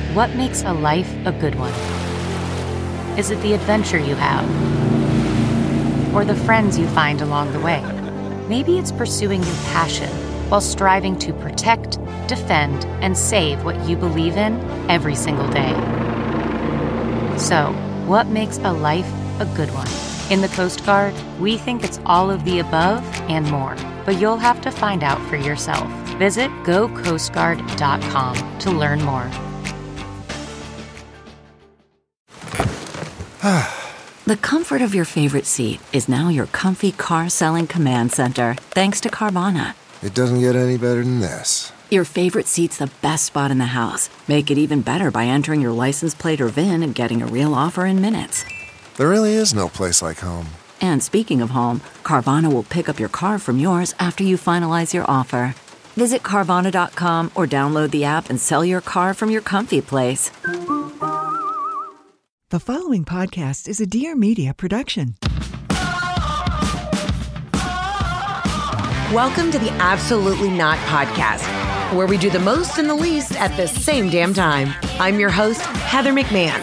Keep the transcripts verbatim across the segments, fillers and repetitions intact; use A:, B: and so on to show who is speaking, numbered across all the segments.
A: What makes a life a good one? Is it the adventure you have? Or the friends you find along the way? Maybe it's pursuing your passion while striving to protect, defend, and save what you believe in every single day. So, what makes a life a good one? In the Coast Guard, we think it's all of the above and more, but you'll have to find out for yourself. Visit go coast guard dot com to learn more.
B: The comfort of your favorite seat is now your comfy car-selling command center, thanks to Carvana.
C: It doesn't get any better than this.
B: Your favorite seat's the best spot in the house. Make it even better by entering your license plate or V I N and getting a real offer in minutes.
C: There really is no place like home.
B: And speaking of home, Carvana will pick up your car from yours after you finalize your offer. Visit Carvana dot com or download the app and sell your car from your comfy place.
D: The following podcast is a Dear Media production.
E: Welcome to the Absolutely Not Podcast, where we do the most and the least at the same damn time. I'm your host, Heather McMahon.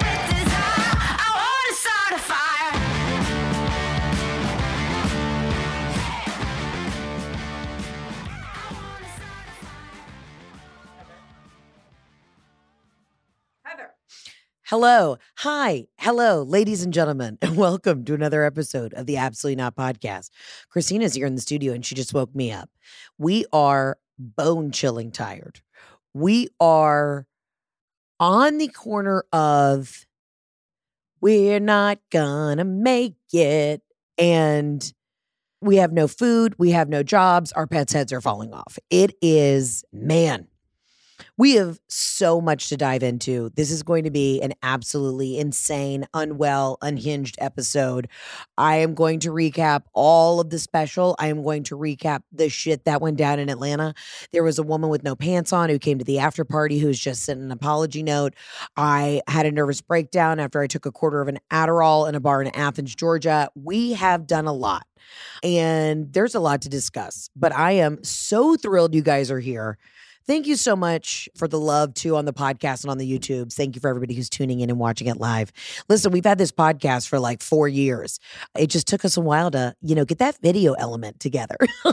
E: Hello. Hi. Hello, ladies and gentlemen, and welcome to another episode of the Absolutely Not Podcast. Christina's here in the studio and she just woke me up. We are bone chilling tired. We are on the corner of we're not gonna make it. And we have no food. We have no jobs. Our pets' heads are falling off. It is, man. We have so much to dive into. This is going to be an absolutely insane, unwell, unhinged episode. I am going to recap all of the special. I am going to recap the shit that went down in Atlanta. There was a woman with no pants on who came to the after party who's just sent an apology note. I had a nervous breakdown after I took a quarter of an Adderall in a bar in Athens, Georgia. We have done a lot. And there's a lot to discuss. But I am so thrilled you guys are here. Thank you so much for the love, too, on the podcast and on the YouTubes. Thank you for everybody who's tuning in and watching it live. Listen, we've had this podcast for like four years. It just took us a while to, you know, get that video element together.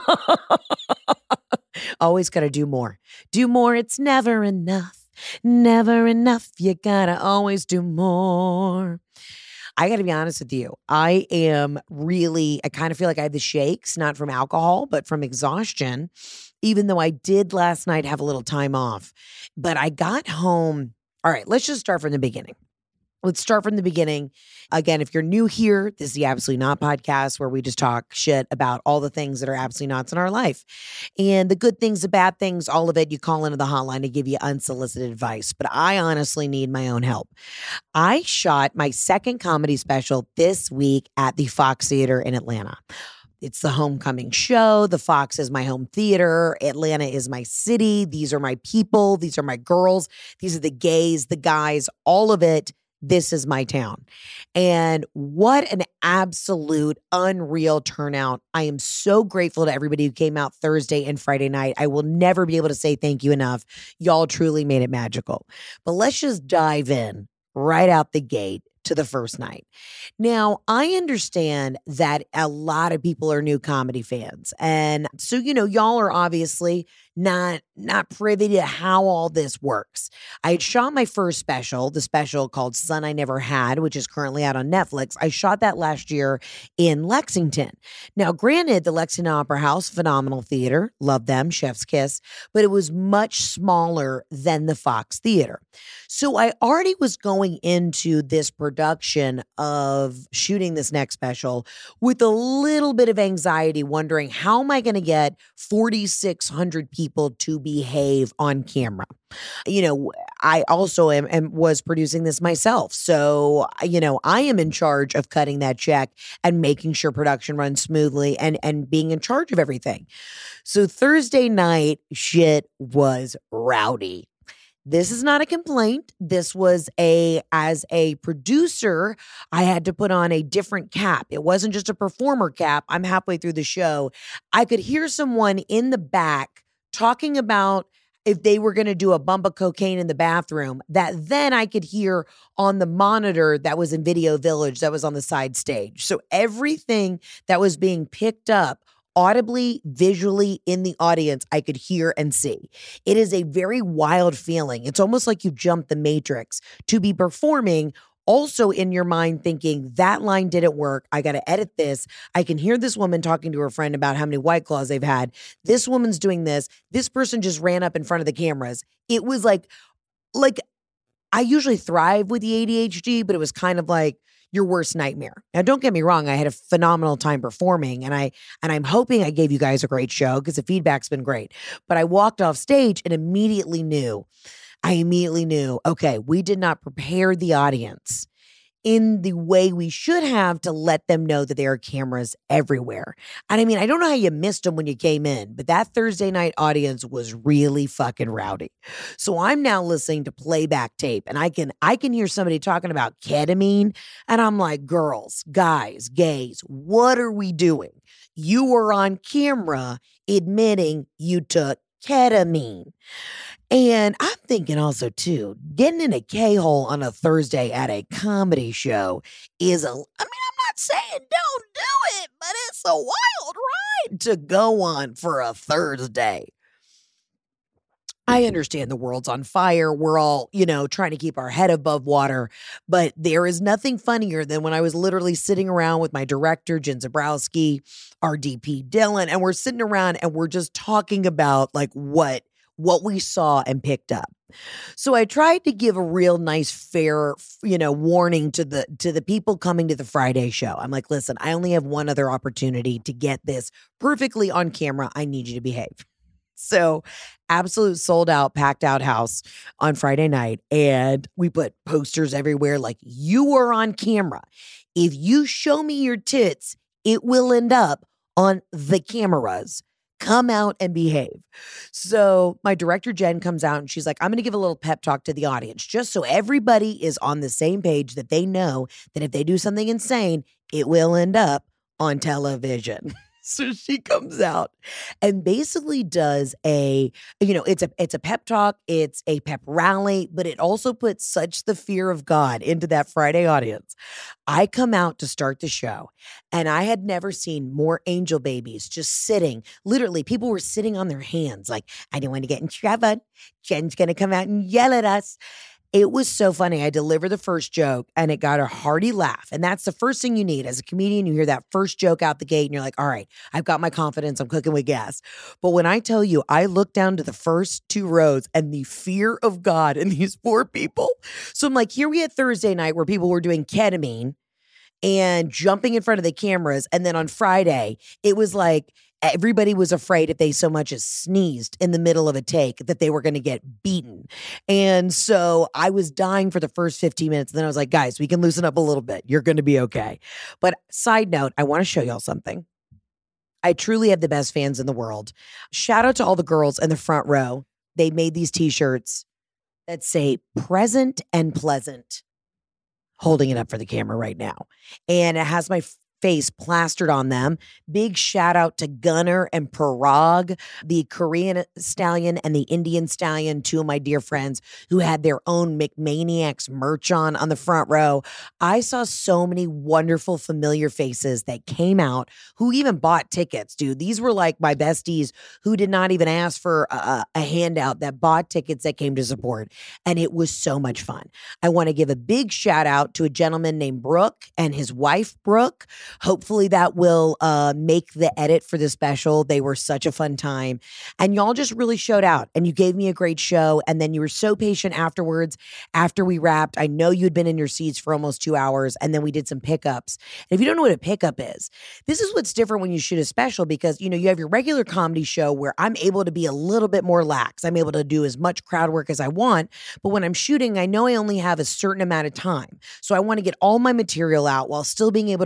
E: Always got to do more. Do more. It's never enough. Never enough. You got to always do more. I got to be honest with you. I am really, I kind of feel like I have the shakes, not from alcohol, but from exhaustion, even though I did last night have a little time off. But I got home. All right, let's just start from the beginning. Let's start from the beginning. Again, if you're new here, this is the Absolutely Not Podcast, where we just talk shit about all the things that are absolutely nots in our life. And the good things, the bad things, all of it, you call into the hotline to give you unsolicited advice. But I honestly need my own help. I shot my second comedy special this week at the Fox Theater in Atlanta. It's the homecoming show. The Fox is my home theater. Atlanta is my city. These are my people. These are my girls. These are the gays, the guys, all of it. This is my town. And what an absolute unreal turnout. I am so grateful to everybody who came out Thursday and Friday night. I will never be able to say thank you enough. Y'all truly made it magical. But let's just dive in right out the gate to the first night. Now, I understand that a lot of people are new comedy fans. And so, you know, y'all are obviously not, not privy to how all this works. I had shot my first special, the special called Son I Never Had, which is currently out on Netflix. I shot that last year in Lexington. Now, granted, the Lexington Opera House, phenomenal theater, love them, chef's kiss, but it was much smaller than the Fox Theater. So I already was going into this production of shooting this next special with a little bit of anxiety, wondering how am I going to get forty-six hundred people to behave on camera? You know, I also am, am was producing this myself. So, you know, I am in charge of cutting that check and making sure production runs smoothly and, and being in charge of everything. So Thursday night, shit was rowdy. This is not a complaint. This was a, as a producer, I had to put on a different cap. It wasn't just a performer cap. I'm halfway through the show. I could hear someone in the back talking about if they were going to do a bump of cocaine in the bathroom, that then I could hear on the monitor that was in Video Village that was on the side stage. So everything that was being picked up audibly, visually in the audience, I could hear and see. It is a very wild feeling. It's almost like you jumped the matrix to be performing also in your mind thinking that line didn't work. I got to edit this. I can hear this woman talking to her friend about how many White Claws they've had. This woman's doing this. This person just ran up in front of the cameras. It was like, like I usually thrive with the A D H D, but it was kind of like your worst nightmare. Now, don't get me wrong. I had a phenomenal time performing, and I and I'm hoping I gave you guys a great show because the feedback's been great. But I walked off stage and immediately knew, I immediately knew, okay, we did not prepare the audience in the way we should have to let them know that there are cameras everywhere. And I mean, I don't know how you missed them when you came in, but that Thursday night audience was really fucking rowdy. So I'm now listening to playback tape, and I can I can hear somebody talking about ketamine, and I'm like, girls, guys, gays, what are we doing? You were on camera admitting you took ketamine. And I'm thinking also, too, getting in a K-hole on a Thursday at a comedy show is a, I mean, I'm not saying don't do it, but it's a wild ride to go on for a Thursday. I understand the world's on fire. We're all, you know, trying to keep our head above water. But there is nothing funnier than when I was literally sitting around with my director, Jen Zabrowski, our D P, Dylan, and we're sitting around and we're just talking about like what what we saw and picked up. So I tried to give a real nice, fair, you know, warning to the to the people coming to the Friday show. I'm like, listen, I only have one other opportunity to get this perfectly on camera. I need you to behave. So absolute sold out, packed out house on Friday night. And we put posters everywhere like, you are on camera. If you show me your tits, it will end up on the cameras. Come out and behave. So my director, Jen, comes out and she's like, I'm going to give a little pep talk to the audience just so everybody is on the same page that they know that if they do something insane, it will end up on television. So she comes out and basically does a, you know, it's a it's a pep talk, it's a pep rally, but it also puts such the fear of God into that Friday audience. I come out to start the show, and I had never seen more angel babies just sitting. Literally, people were sitting on their hands like, I don't want to get in trouble. Jen's going to come out and yell at us. It was so funny. I delivered the first joke and it got a hearty laugh. And that's the first thing you need. As a comedian, you hear that first joke out the gate and you're like, all right, I've got my confidence. I'm cooking with gas. But when I tell you, I looked down to the first two rows and the fear of God in these poor people. So I'm like, here we had Thursday night where people were doing ketamine and jumping in front of the cameras. And then on Friday, it was like, everybody was afraid if they so much as sneezed in the middle of a take that they were going to get beaten. And so I was dying for the first fifteen minutes. And then I was like, guys, we can loosen up a little bit. You're going to be okay. But side note, I want to show y'all something. I truly have the best fans in the world. Shout out to all the girls in the front row. They made these t-shirts that say present and pleasant. Holding it up for the camera right now. And it has my face plastered on them. Big shout out to Gunnar and Parag, the Korean stallion and the Indian stallion, two of my dear friends who had their own McManiacs merch on on the front row. I saw so many wonderful familiar faces that came out who even bought tickets, dude. These were like my besties who did not even ask for a, a handout that bought tickets that came to support. And it was so much fun. I want to give a big shout out to a gentleman named Brooke and his wife, Brooke. Hopefully that will uh, make the edit for the special. They were such a fun time. And y'all just really showed out. And you gave me a great show. And then you were so patient afterwards. After we wrapped, I know you'd been in your seats for almost two hours. And then we did some pickups. And if you don't know what a pickup is, this is what's different when you shoot a special because, you know, you have your regular comedy show where I'm able to be a little bit more lax. I'm able to do as much crowd work as I want. But when I'm shooting, I know I only have a certain amount of time. So I want to get all my material out while still being able to, you know,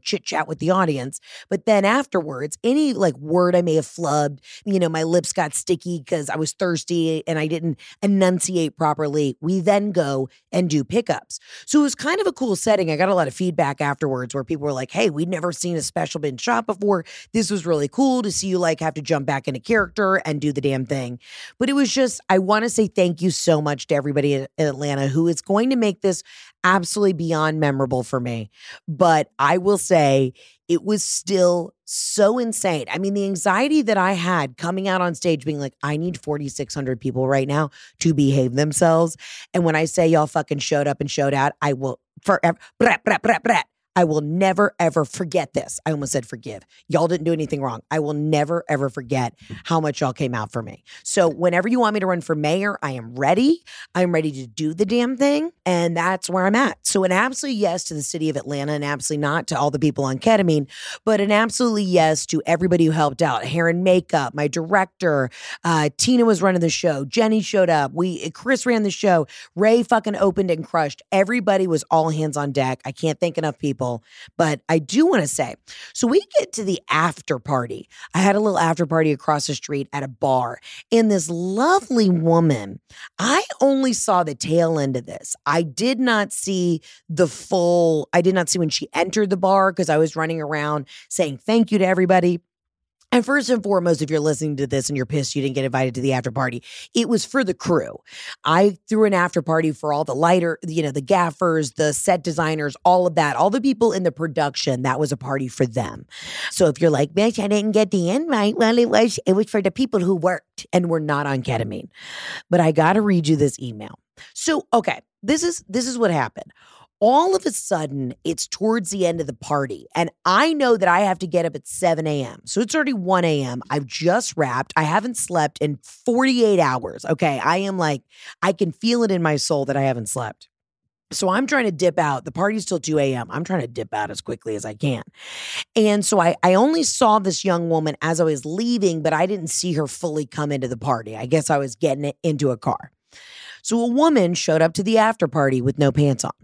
E: chit chat with the audience. But then afterwards, any like word I may have flubbed, you know, my lips got sticky because I was thirsty and I didn't enunciate properly. We then go and do pickups. So it was kind of a cool setting. I got a lot of feedback afterwards where people were like, hey, we'd never seen a special bin shot before. This was really cool to see you like have to jump back into character and do the damn thing. But it was just, I want to say thank you so much to everybody in Atlanta who is going to make this absolutely beyond memorable for me. But I will say it was still so insane. I mean, the anxiety that I had coming out on stage being like, I need forty-six hundred people right now to behave themselves. And when I say y'all fucking showed up and showed out, I will forever, brat, brat, brat, brat. I will never, ever forget this. I almost said forgive. Y'all didn't do anything wrong. I will never, ever forget how much y'all came out for me. So whenever you want me to run for mayor, I am ready. I'm ready to do the damn thing. And that's where I'm at. So an absolute yes to the city of Atlanta, and absolutely not to all the people on ketamine, but an absolutely yes to everybody who helped out. Hair and makeup, my director, uh, Tina was running the show. Jenny showed up. We, Chris ran the show. Ray fucking opened and crushed. Everybody was all hands on deck. I can't thank enough people. But I do want to say, so we get to the after party. I had a little after party across the street at a bar, and this lovely woman, I only saw the tail end of this. I did not see the full, I did not see when she entered the bar because I was running around saying thank you to everybody. And first and foremost, if you're listening to this and you're pissed you didn't get invited to the after party, it was for the crew. I threw an after party for all the lighter, you know, the gaffers, the set designers, all of that, all the people in the production. That was a party for them. So if you're like, bitch, I didn't get the invite. Well, it was, it was for the people who worked and were not on ketamine. But I got to read you this email. So, okay, this is, this is what happened. All of a sudden, it's towards the end of the party, and I know that I have to get up at seven a.m. So it's already one a.m. I've just wrapped. I haven't slept in forty-eight hours, okay? I am like, I can feel it in my soul that I haven't slept. So I'm trying to dip out. The party's till two a.m. I'm trying to dip out as quickly as I can. And so I, I only saw this young woman as I was leaving, but I didn't see her fully come into the party. I guess I was getting it into a car. So a woman showed up to the after party with no pants on.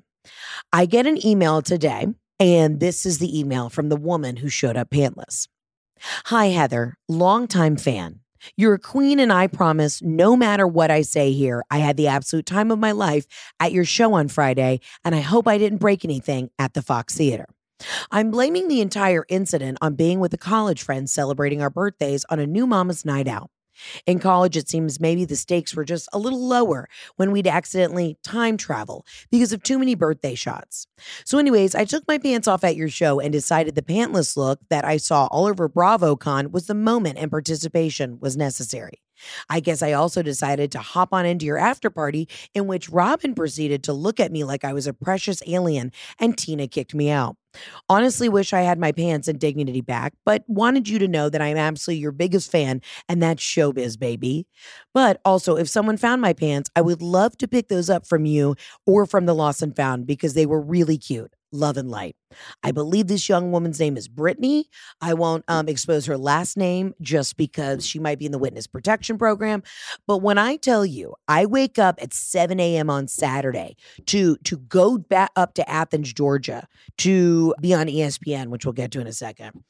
E: I get an email today, and this is the email from the woman who showed up pantless. Hi, Heather, longtime fan. You're a queen, and I promise no matter what I say here, I had the absolute time of my life at your show on Friday, and I hope I didn't break anything at the Fox Theater. I'm blaming the entire incident on being with a college friend celebrating our birthdays on a new mama's night out. In college, it seems maybe the stakes were just a little lower when we'd accidentally time travel because of too many birthday shots. So anyways, I took my pants off at your show and decided the pantless look that I saw all over BravoCon was the moment and participation was necessary. I guess I also decided to hop on into your after party in which Robin proceeded to look at me like I was a precious alien and Tina kicked me out. Honestly wish I had my pants and dignity back, but wanted you to know that I'm absolutely your biggest fan and that's showbiz, baby. But also, if someone found my pants, I would love to pick those up from you or from the Lost and Found because they were really cute. Love and light. I believe this young woman's name is Brittany. I won't um, expose her last name just because she might be in the witness protection program. But when I tell you, I wake up at seven a.m. on Saturday to, to go back up to Athens, Georgia to be on E S P N, which we'll get to in a second.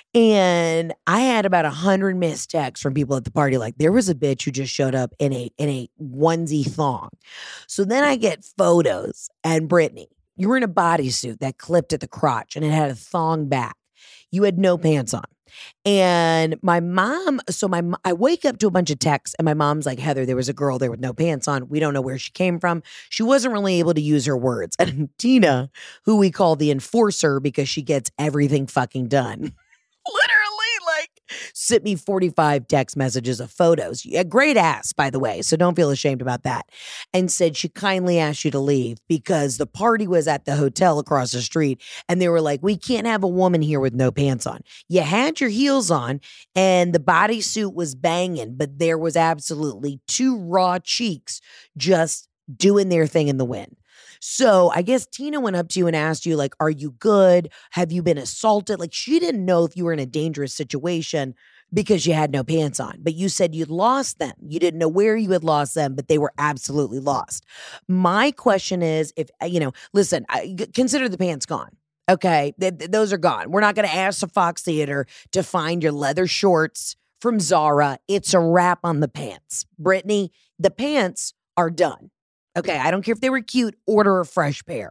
E: And I had about a hundred missed texts from people at the party. Like there was a bitch who just showed up in a, in a onesie thong. So then I get photos and Brittany, you were in a bodysuit that clipped at the crotch and it had a thong back. You had no pants on. And my mom, so my I wake up to a bunch of texts and my mom's like, Heather, there was a girl there with no pants on. We don't know where she came from. She wasn't really able to use her words. And Tina, who we call the enforcer because she gets everything fucking done, literally like sent me forty-five text messages of photos. A great ass, by the way, so don't feel ashamed about that. And said she kindly asked you to leave because the party was at the hotel across the street. And they were like, we can't have a woman here with no pants on. You had your heels on and the bodysuit was banging, but there was absolutely two raw cheeks just doing their thing in the wind. So I guess Tina went up to you and asked you, like, are you good? Have you been assaulted? Like, she didn't know if you were in a dangerous situation because you had no pants on. But you said you'd lost them. You didn't know where you had lost them, but they were absolutely lost. My question is, if, you know, listen, I, consider the pants gone. Okay, th- th- those are gone. We're not going to ask the Fox Theater to find your leather shorts from Zara. It's a wrap on the pants. Brittany, the pants are done. Okay, I don't care if they were cute, order a fresh pair.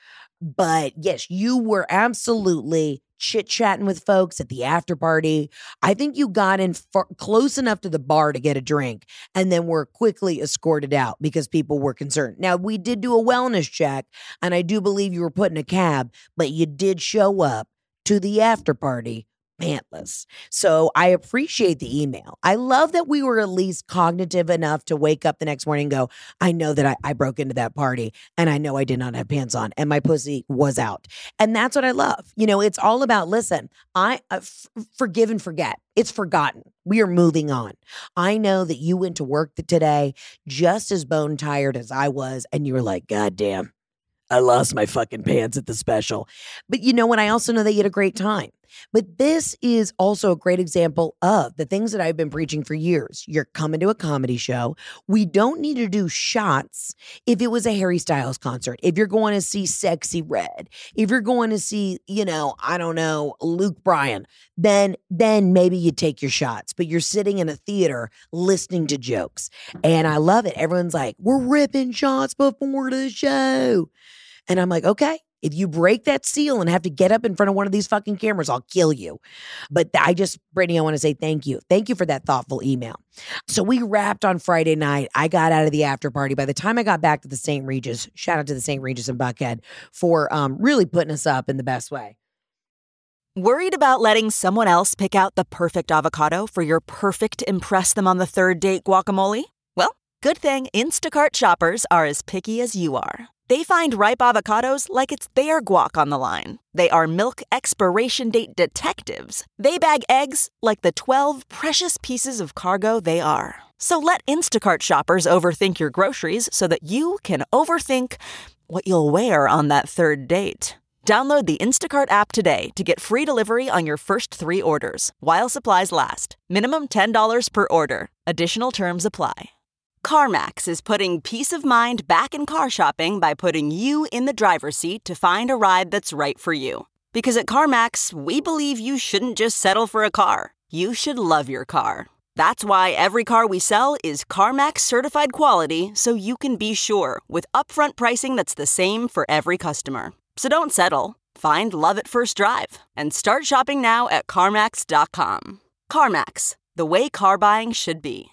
E: But yes, you were absolutely chit-chatting with folks at the after party. I think you got in far, close enough to the bar to get a drink and then were quickly escorted out because people were concerned. Now, we did do a wellness check, and I do believe you were put in a cab, but you did show up to the after party pantless. So I appreciate the email. I love that we were at least cognitive enough to wake up the next morning and go, I know that I, I broke into that party and I know I did not have pants on and my pussy was out. And that's what I love. You know, it's all about, listen, I uh, f- forgive and forget. It's forgotten. We are moving on. I know that you went to work today just as bone tired as I was. And you were like, God damn, I lost my fucking pants at the special. But you know what? I also know that you had a great time. But this is also a great example of the things that I've been preaching for years. You're coming to a comedy show. We don't need to do shots if it was a Harry Styles concert. If you're going to see Sexy Red, if you're going to see, you know, I don't know, Luke Bryan, then, then maybe you take your shots. But you're sitting in a theater listening to jokes. And I love it. Everyone's like, we're ripping shots before the show. And I'm like, okay. If you break that seal and have to get up in front of one of these fucking cameras, I'll kill you. But I just, Brittany, I want to say thank you. Thank you for that thoughtful email. So we wrapped on Friday night. I got out of the after party. By the time I got back to the Saint Regis, shout out to the Saint Regis in Buckhead for um, really putting us up in the best way.
F: Worried about letting someone else pick out the perfect avocado for your perfect impress them on the third date guacamole? Well, good thing Instacart shoppers are as picky as you are. They find ripe avocados like it's their guac on the line. They are milk expiration date detectives. They bag eggs like the twelve precious pieces of cargo they are. So let Instacart shoppers overthink your groceries so that you can overthink what you'll wear on that third date. Download the Instacart app today to get free delivery on your first three orders, while supplies last. Minimum ten dollars per order. Additional terms apply. CarMax is putting peace of mind back in car shopping by putting you in the driver's seat to find a ride that's right for you. Because at CarMax, we believe you shouldn't just settle for a car. You should love your car. That's why every car we sell is CarMax certified quality, so you can be sure with upfront pricing that's the same for every customer. So don't settle. Find love at first drive and start shopping now at CarMax dot com. CarMax, the way car buying should be.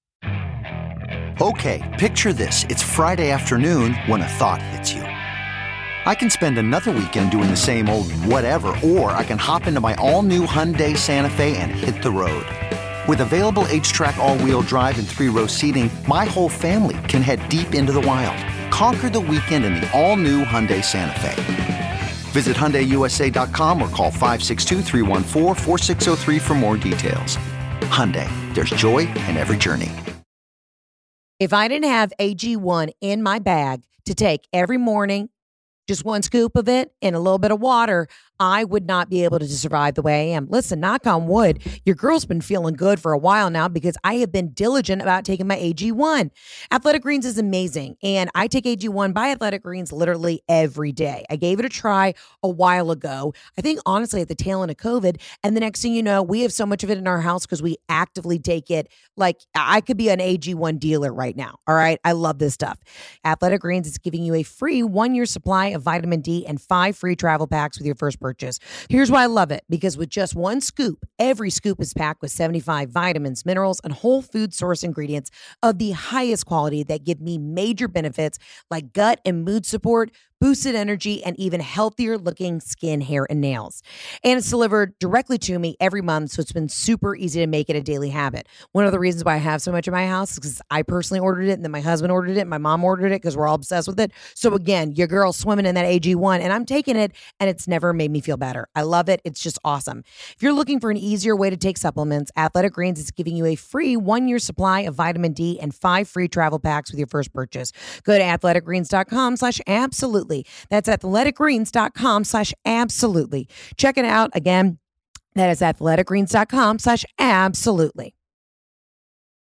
G: Okay, picture this. It's Friday afternoon when a thought hits you. I can spend another weekend doing the same old whatever, or I can hop into my all-new Hyundai Santa Fe and hit the road. With available H-Track all-wheel drive and three-row seating, my whole family can head deep into the wild. Conquer the weekend in the all-new Hyundai Santa Fe. Visit Hyundai U S A dot com or call five six two, three one four, four six zero three for more details. Hyundai, there's joy in every journey.
E: If I didn't have A G one in my bag to take every morning, just one scoop of it and a little bit of water, I would not be able to survive the way I am. Listen, knock on wood, your girl's been feeling good for a while now because I have been diligent about taking my A G one. Athletic Greens is amazing, and I take A G one by Athletic Greens literally every day. I gave it a try a while ago, I think honestly at the tail end of COVID, and the next thing you know, we have so much of it in our house because we actively take it. Like, I could be an A G one dealer right now, all right? I love this stuff. Athletic Greens is giving you a free one-year supply of vitamin D and five free travel packs with your first purchase. Here's why I love it. Because with just one scoop, every scoop is packed with seventy-five vitamins, minerals, and whole food source ingredients of the highest quality that give me major benefits like gut and mood support, boosted energy, and even healthier looking skin, hair, and nails. And it's delivered directly to me every month, so it's been super easy to make it a daily habit. One of the reasons why I have so much in my house is because I personally ordered it, and then my husband ordered it, and my mom ordered it because we're all obsessed with it. So again, your girl's swimming in that A G one, and I'm taking it, and it's never made me feel better. I love it. It's just awesome. If you're looking for an easier way to take supplements, Athletic Greens is giving you a free one-year supply of vitamin D and five free travel packs with your first purchase. Go to athletic greens dot com slash absolutely. That's athletic greens dot com slash absolutely. Check it out. Again, that is athletic greens dot com slash absolutely.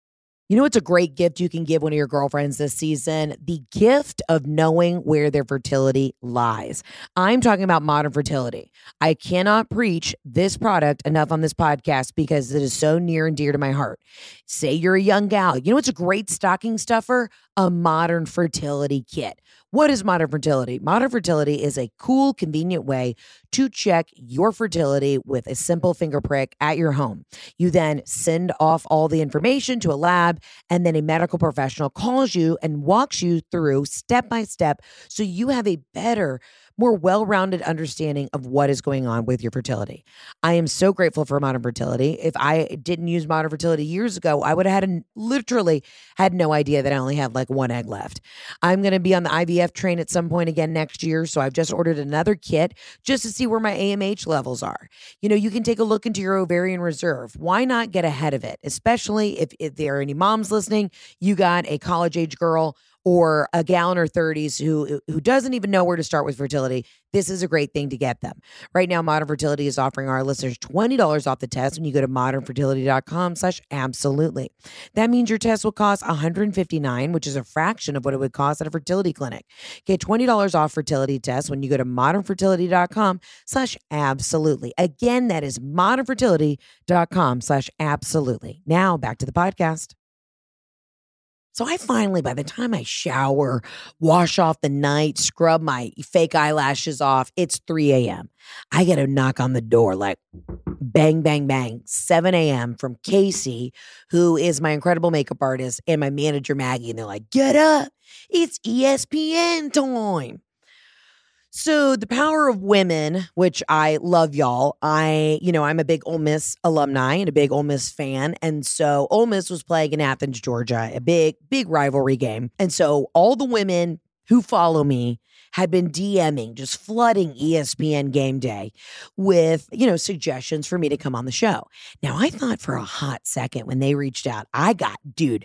E: You know, it's a great gift you can give one of your girlfriends this season? The gift of knowing where their fertility lies. I'm talking about Modern Fertility. I cannot preach this product enough on this podcast because it is so near and dear to my heart. Say you're a young gal. You know what's a great stocking stuffer? A Modern Fertility kit. What is Modern Fertility? Modern Fertility is a cool, convenient way to check your fertility with a simple finger prick at your home. You then send off all the information to a lab, and then a medical professional calls you and walks you through step by step so you have a better, more well-rounded understanding of what is going on with your fertility. I am so grateful for Modern Fertility. If I didn't use Modern Fertility years ago, I would have had a, literally had no idea that I only have like one egg left. I'm going to be on the I V F train at some point again next year, so I've just ordered another kit just to see where my A M H levels are. You know, you can take a look into your ovarian reserve. Why not get ahead of it? Especially if, if there are any moms listening, you got a college-age girl or a gal in her thirties who who doesn't even know where to start with fertility. This is a great thing to get them. Right now, Modern Fertility is offering our listeners twenty dollars off the test when you go to modern fertility dot com slash absolutely. That means your test will cost one hundred fifty-nine dollars, which is a fraction of what it would cost at a fertility clinic. Get twenty dollars off fertility tests when you go to modern fertility dot com slash absolutely. Again, that is modern fertility dot com slash absolutely. Now, back to the podcast. So I finally, by the time I shower, wash off the night, scrub my fake eyelashes off, it's three a.m. I get a knock on the door like bang, bang, bang, seven a.m. from Casey, who is my incredible makeup artist, and my manager, Maggie. And they're like, get up. It's E S P N time. So the power of women, which I love, y'all. I, you know, I'm a big Ole Miss alumni and a big Ole Miss fan. And so Ole Miss was playing in Athens, Georgia, a big, big rivalry game. And so all the women who follow me had been DMing, just flooding E S P N Game Day with, you know, suggestions for me to come on the show. Now, I thought for a hot second when they reached out, I got, dude,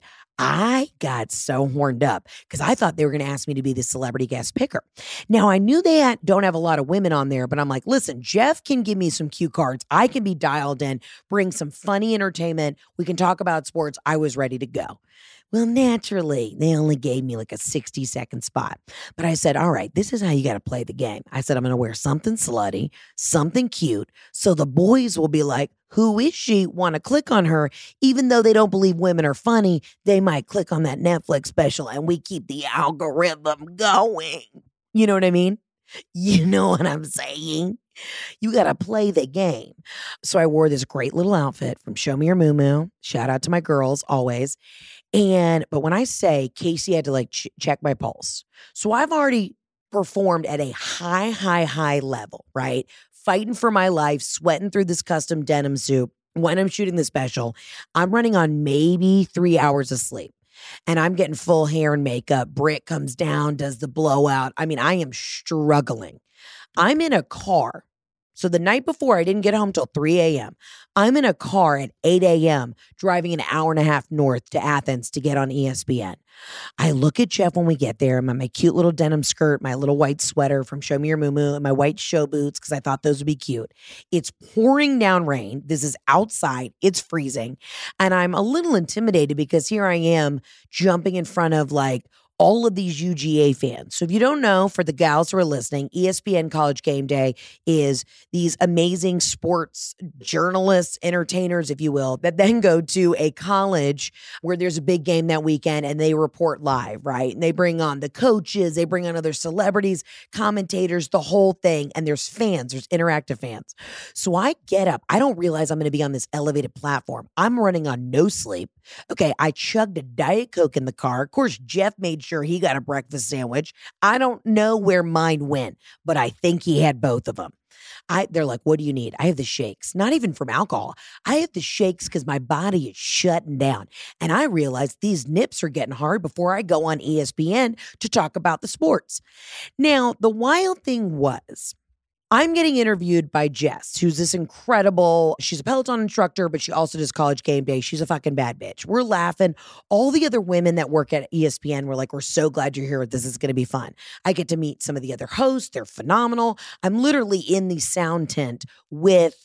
E: I got so horned up because I thought they were going to ask me to be the celebrity guest picker. Now, I knew they had, don't have a lot of women on there, but I'm like, listen, Jeff can give me some cue cards. I can be dialed in, bring some funny entertainment. We can talk about sports. I was ready to go. Well, naturally, they only gave me like a sixty second spot. But I said, all right, this is how you got to play the game. I said, I'm going to wear something slutty, something cute. So the boys will be like, who is she? Want to click on her. Even though they don't believe women are funny, they might click on that Netflix special and we keep the algorithm going. You know what I mean? You know what I'm saying? You got to play the game. So I wore this great little outfit from Show Me Your Moo Moo. Shout out to my girls always. And, but when I say Casey had to like ch- check my pulse. So I've already performed at a high, high, high level, right? Fighting for my life, sweating through this custom denim suit. When I'm shooting the special, I'm running on maybe three hours of sleep. And I'm getting full hair and makeup. Britt comes down, does the blowout. I mean, I am struggling. I'm in a car. So the night before, I didn't get home till three a.m. I'm in a car at eight a.m. driving an hour and a half north to Athens to get on E S P N. I look at Jeff when we get there. I'm in my cute little denim skirt, my little white sweater from Show Me Your Moo Moo, and my white show boots because I thought those would be cute. It's pouring down rain. This is outside. It's freezing. And I'm a little intimidated because here I am jumping in front of like all of these U G A fans. So if you don't know, for the gals who are listening, E S P N College Game Day is these amazing sports journalists, entertainers, if you will, that then go to a college where there's a big game that weekend and they report live, right? And they bring on the coaches, they bring on other celebrities, commentators, the whole thing. And there's fans, there's interactive fans. So I get up. I don't realize I'm going to be on this elevated platform. I'm running on no sleep. Okay, I chugged a Diet Coke in the car. Of course, Jeff made sure he got a breakfast sandwich. I don't know where mine went, but I think he had both of them. I, they're like, what do you need? I have the shakes, not even from alcohol. I have the shakes because my body is shutting down. And I realized these nips are getting hard before I go on E S P N to talk about the sports. Now, the wild thing was, I'm getting interviewed by Jess, who's this incredible, she's a Peloton instructor, but she also does College Game Day. She's a fucking bad bitch. We're laughing. All the other women that work at E S P N were like, we're so glad you're here. This is going to be fun. I get to meet some of the other hosts. They're phenomenal. I'm literally in the sound tent with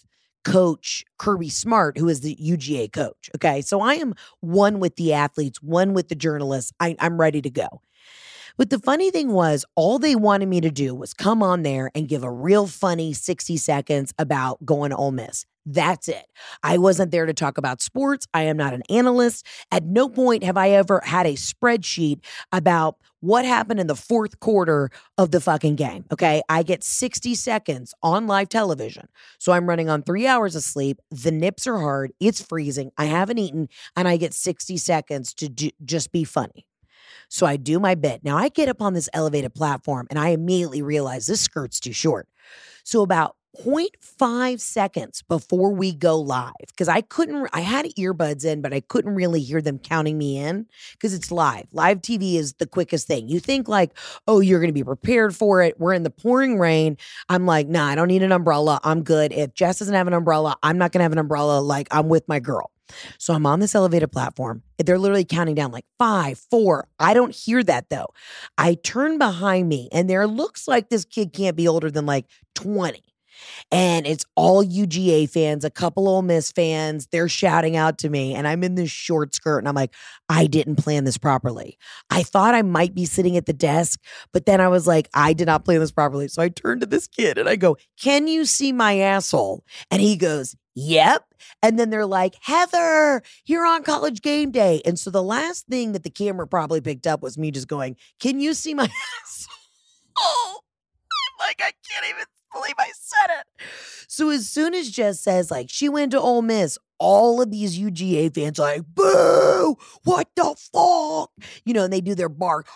E: coach Kirby Smart, who is the U G A coach. Okay. So I am one with the athletes, one with the journalists. I, I'm ready to go. But the funny thing was, all they wanted me to do was come on there and give a real funny sixty seconds about going to Ole Miss. That's it. I wasn't there to talk about sports. I am not an analyst. At no point have I ever had a spreadsheet about what happened in the fourth quarter of the fucking game. Okay. I get sixty seconds on live television. So I'm running on three hours of sleep. The nips are hard. It's freezing. I haven't eaten, and I get sixty seconds to do, just be funny. So I do my bit. Now I get up on this elevated platform and I immediately realize this skirt's too short. So about zero point five seconds before we go live, because I couldn't, I had earbuds in, but I couldn't really hear them counting me in because it's live. Live T V is the quickest thing. You think like, oh, you're going to be prepared for it. We're in the pouring rain. I'm like, nah, I don't need an umbrella. I'm good. If Jess doesn't have an umbrella, I'm not going to have an umbrella. Like, I'm with my girl. So I'm on this elevated platform. They're literally counting down like five, four. I don't hear that though. I turn behind me and there looks like this kid can't be older than like twenty. And it's all U G A fans, a couple Ole Miss fans. They're shouting out to me and I'm in this short skirt and I'm like, I didn't plan this properly. I thought I might be sitting at the desk, but then I was like, I did not plan this properly. So I turned to this kid and I go, can you see my asshole? And he goes, yep. And then they're like, Heather, you're on College Game Day. And so the last thing that the camera probably picked up was me just going, can you see my asshole? Oh, I'm like, I can't even believe I said it. So as soon as Jess says, like, she went to Ole Miss, all of these U G A fans are like, boo, what the fuck? You know, and they do their bark.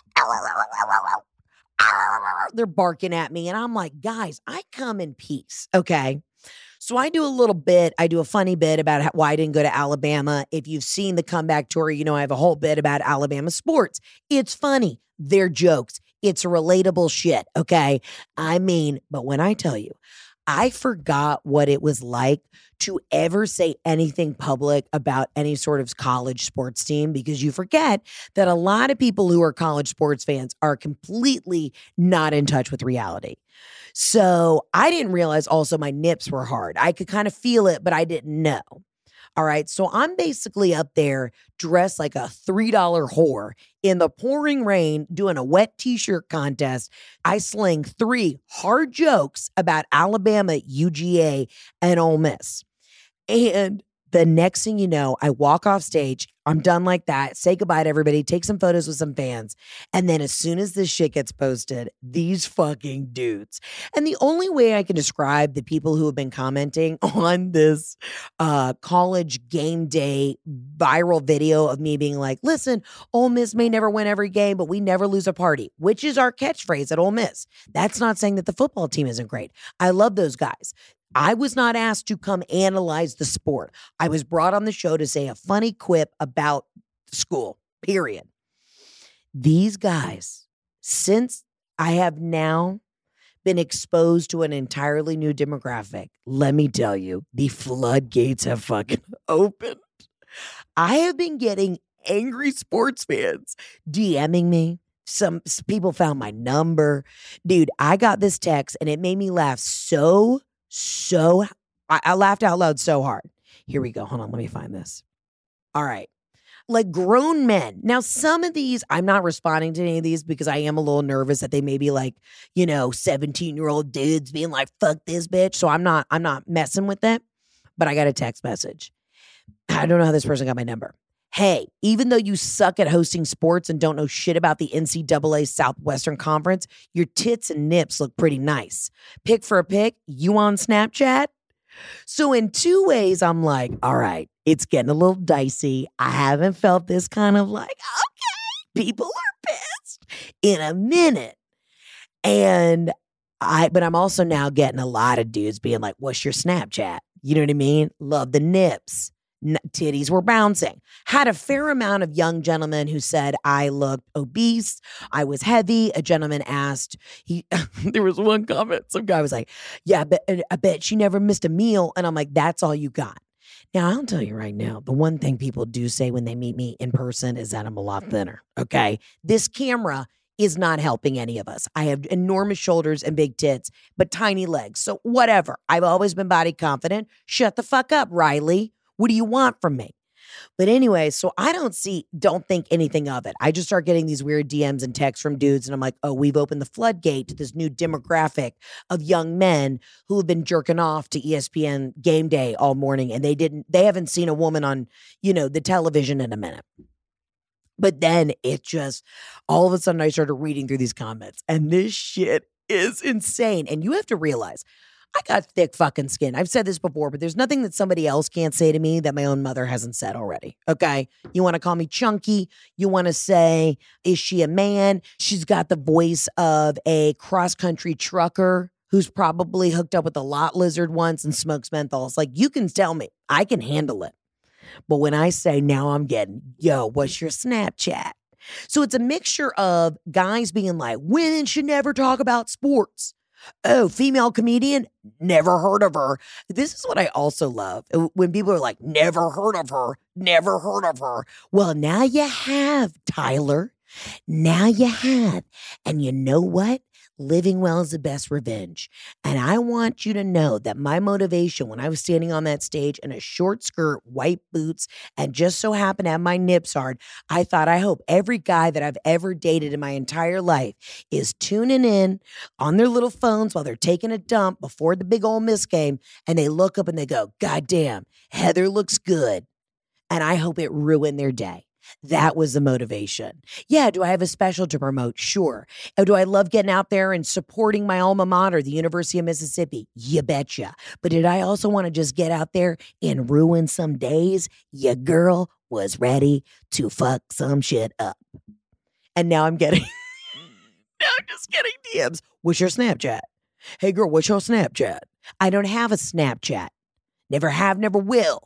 E: They're barking at me. And I'm like, guys, I come in peace, okay? So I do a little bit, I do a funny bit about how, why I didn't go to Alabama. If you've seen the comeback tour, you know I have a whole bit about Alabama sports. It's funny. They're jokes. It's relatable shit, okay? I mean, but when I tell you, I forgot what it was like to ever say anything public about any sort of college sports team, because you forget that a lot of people who are college sports fans are completely not in touch with reality. So I didn't realize also my nips were hard. I could kind of feel it, but I didn't know. All right. So I'm basically up there dressed like a three dollar whore in the pouring rain doing a wet t-shirt contest. I sling three hard jokes about Alabama, U G A, and Ole Miss. And the next thing you know, I walk off stage. I'm done like that. Say goodbye to everybody. Take some photos with some fans. And then as soon as this shit gets posted, these fucking dudes. And the only way I can describe the people who have been commenting on this uh, College Game Day viral video of me being like, listen, Ole Miss may never win every game, but we never lose a party, which is our catchphrase at Ole Miss. That's not saying that the football team isn't great. I love those guys. I was not asked to come analyze the sport. I was brought on the show to say a funny quip about school, period. These guys, since I have now been exposed to an entirely new demographic, let me tell you, the floodgates have fucking opened. I have been getting angry sports fans DMing me. Some people found my number. Dude, I got this text and it made me laugh so So I, I laughed out loud so hard. Here we go. Hold on. Let me find this. All right. Like grown men. Now, some of these, I'm not responding to any of these because I am a little nervous that they may be like, you know, seventeen year old dudes being like, fuck this bitch. So I'm not, I'm not messing with that. But I got a text message. I don't know how this person got my number. Hey, even though you suck at hosting sports and don't know shit about the N C double A Southwestern Conference, your tits and nips look pretty nice. Pick for a pick, you on Snapchat? So in two ways, I'm like, all right, it's getting a little dicey. I haven't felt this kind of like, okay, people are pissed in a minute. And I, but I'm also now getting a lot of dudes being like, what's your Snapchat? You know what I mean? Love the nips. Titties were bouncing. Had a fair amount of young gentlemen who said I looked obese, I was heavy. A gentleman asked, he there was one comment, some guy was like, yeah, I bet, I bet she never missed a meal. And I'm like, that's all you got. Now, I'll tell you right now, the one thing people do say when they meet me in person is that I'm a lot thinner, okay? This camera is not helping any of us. I have enormous shoulders and big tits, but tiny legs. So whatever. I've always been body confident. Shut the fuck up, Riley. What do you want from me? But anyway, so I don't see, don't think anything of it. I just start getting these weird D Ms and texts from dudes. And I'm like, oh, we've opened the floodgate to this new demographic of young men who have been jerking off to E S P N Game Day all morning. And they didn't, they haven't seen a woman on, you know, the television in a minute. But then it just, all of a sudden I started reading through these comments and this shit is insane. And you have to realize, I got thick fucking skin. I've said this before, but there's nothing that somebody else can't say to me that my own mother hasn't said already. Okay. You want to call me chunky. You want to say, is she a man? She's got the voice of a cross-country trucker who's probably hooked up with a lot lizard once and smokes menthols. Like, you can tell me. I can handle it. But when I say now I'm getting, yo, what's your Snapchat? So it's a mixture of guys being like, women should never talk about sports. Oh, female comedian, never heard of her. This is what I also love. When people are like, never heard of her, never heard of her. Well, now you have, Tyler. Now you have. And you know what? Living well is the best revenge. And I want you to know that my motivation when I was standing on that stage in a short skirt, white boots, and just so happened to have my nips hard, I thought, I hope every guy that I've ever dated in my entire life is tuning in on their little phones while they're taking a dump before the big Ole Miss game, and they look up and they go, God damn, Heather looks good. And I hope it ruined their day. That was the motivation. Yeah, do I have a special to promote? Sure. Oh, do I love getting out there and supporting my alma mater, the University of Mississippi? You betcha. But did I also want to just get out there and ruin some days? Your girl was ready to fuck some shit up. And now I'm getting, now I'm just getting D Ms. What's your Snapchat? Hey girl, what's your Snapchat? I don't have a Snapchat. Never have, never will.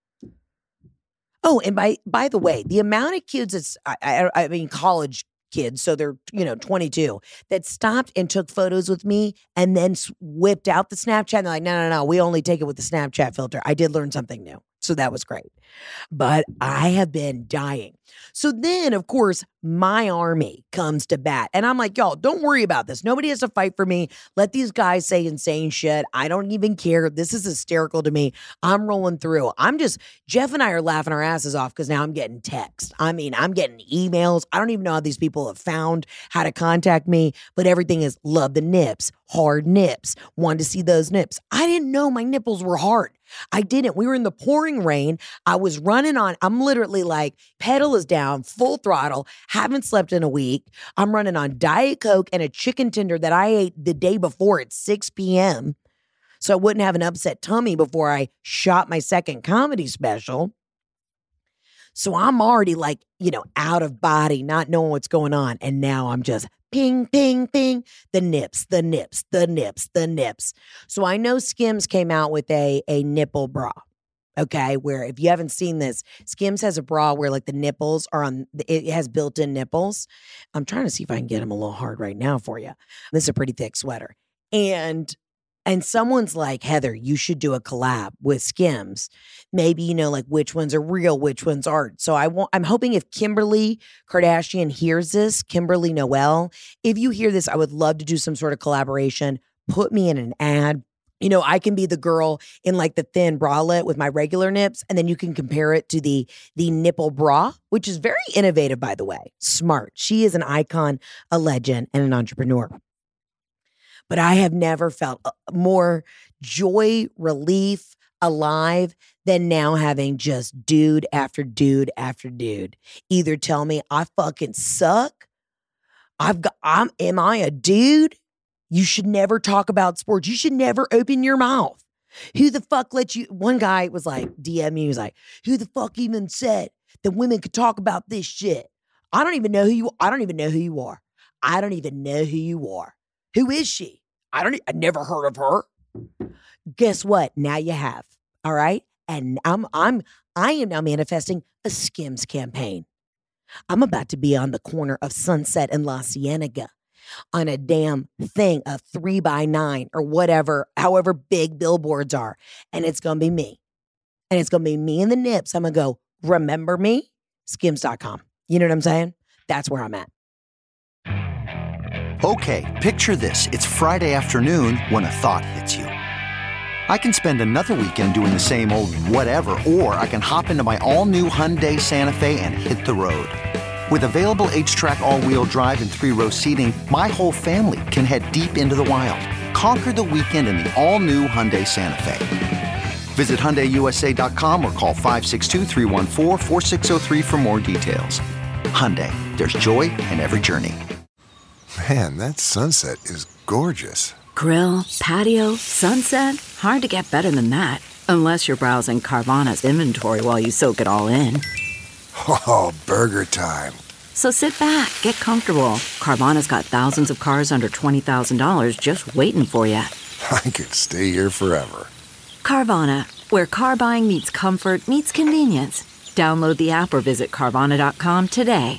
E: Oh, and by by the way, the amount of kids that's, I, I, I mean, college kids, so they're, you know, twenty-two, that stopped and took photos with me and then whipped out the Snapchat. And they're like, no, no, no, we only take it with the Snapchat filter. I did learn something new. So that was great. But I have been dying. So then, of course, my army comes to bat. And I'm like, y'all, don't worry about this. Nobody has to fight for me. Let these guys say insane shit. I don't even care. This is hysterical to me. I'm rolling through. I'm just, Jeff and I are laughing our asses off because now I'm getting texts. I mean, I'm getting emails. I don't even know how these people have found how to contact me, but everything is love the nips, hard nips, want to see those nips. I didn't know my nipples were hard. I didn't. We were in the pouring rain. I was running on, I'm literally like, pedal is down, full throttle, haven't slept in a week. I'm running on Diet Coke and a chicken tender that I ate the day before at six p.m. so I wouldn't have an upset tummy before I shot my second comedy special. So I'm already like, you know, out of body, not knowing what's going on. And now I'm just ping, ping, ping, the nips, the nips, the nips, the nips. So I know Skims came out with a, a nipple bra, okay, where if you haven't seen this, Skims has a bra where like the nipples are on, it has built-in nipples. I'm trying to see if I can get them a little hard right now for you. This is a pretty thick sweater. And And someone's like, Heather, you should do a collab with Skims. Maybe, you know, like which ones are real, which ones aren't. So I want, I'm hoping if Kimberly Kardashian hears this, Kimberly Noel, if you hear this, I would love to do some sort of collaboration. Put me in an ad. You know, I can be the girl in like the thin bralette with my regular nips, and then you can compare it to the the nipple bra, which is very innovative, by the way. Smart. She is an icon, a legend, and an entrepreneur. But I have never felt more joy, relief, alive than now having just dude after dude after dude either tell me I fucking suck. I've got, I'm, am I a dude? You should never talk about sports. You should never open your mouth. Who the fuck let you? One guy was like, D M me, he was like, who the fuck even said that women could talk about this shit? I don't even know who you, I don't even know who you are. I don't even know who you are. Who is she? I don't, I never heard of her. Guess what? Now you have. All right. And I'm, I'm, I am now manifesting a Skims campaign. I'm about to be on the corner of Sunset and La Cienega on a damn thing, a three by nine or whatever, however big billboards are. And it's going to be me. And it's going to be me and the nips. I'm going to go, remember me? Skims dot com. You know what I'm saying? That's where I'm at.
G: Okay, picture this. It's Friday afternoon when a thought hits you. I can spend another weekend doing the same old whatever, or I can hop into my all-new Hyundai Santa Fe and hit the road. With available H-Track all-wheel drive and three-row seating, my whole family can head deep into the wild. Conquer the weekend in the all-new Hyundai Santa Fe. Visit Hyundai U S A dot com or call five six two, three one four, four six zero three for more details. Hyundai, there's joy in every journey.
C: Man, that sunset is gorgeous.
B: Grill, patio, sunset. Hard to get better than that. Unless you're browsing Carvana's inventory while you soak it all in.
C: Oh, burger time.
B: So sit back, get comfortable. Carvana's got thousands of cars under twenty thousand dollars just waiting for you.
C: I could stay here forever.
B: Carvana, where car buying meets comfort, meets convenience. Download the app or visit Carvana dot com today.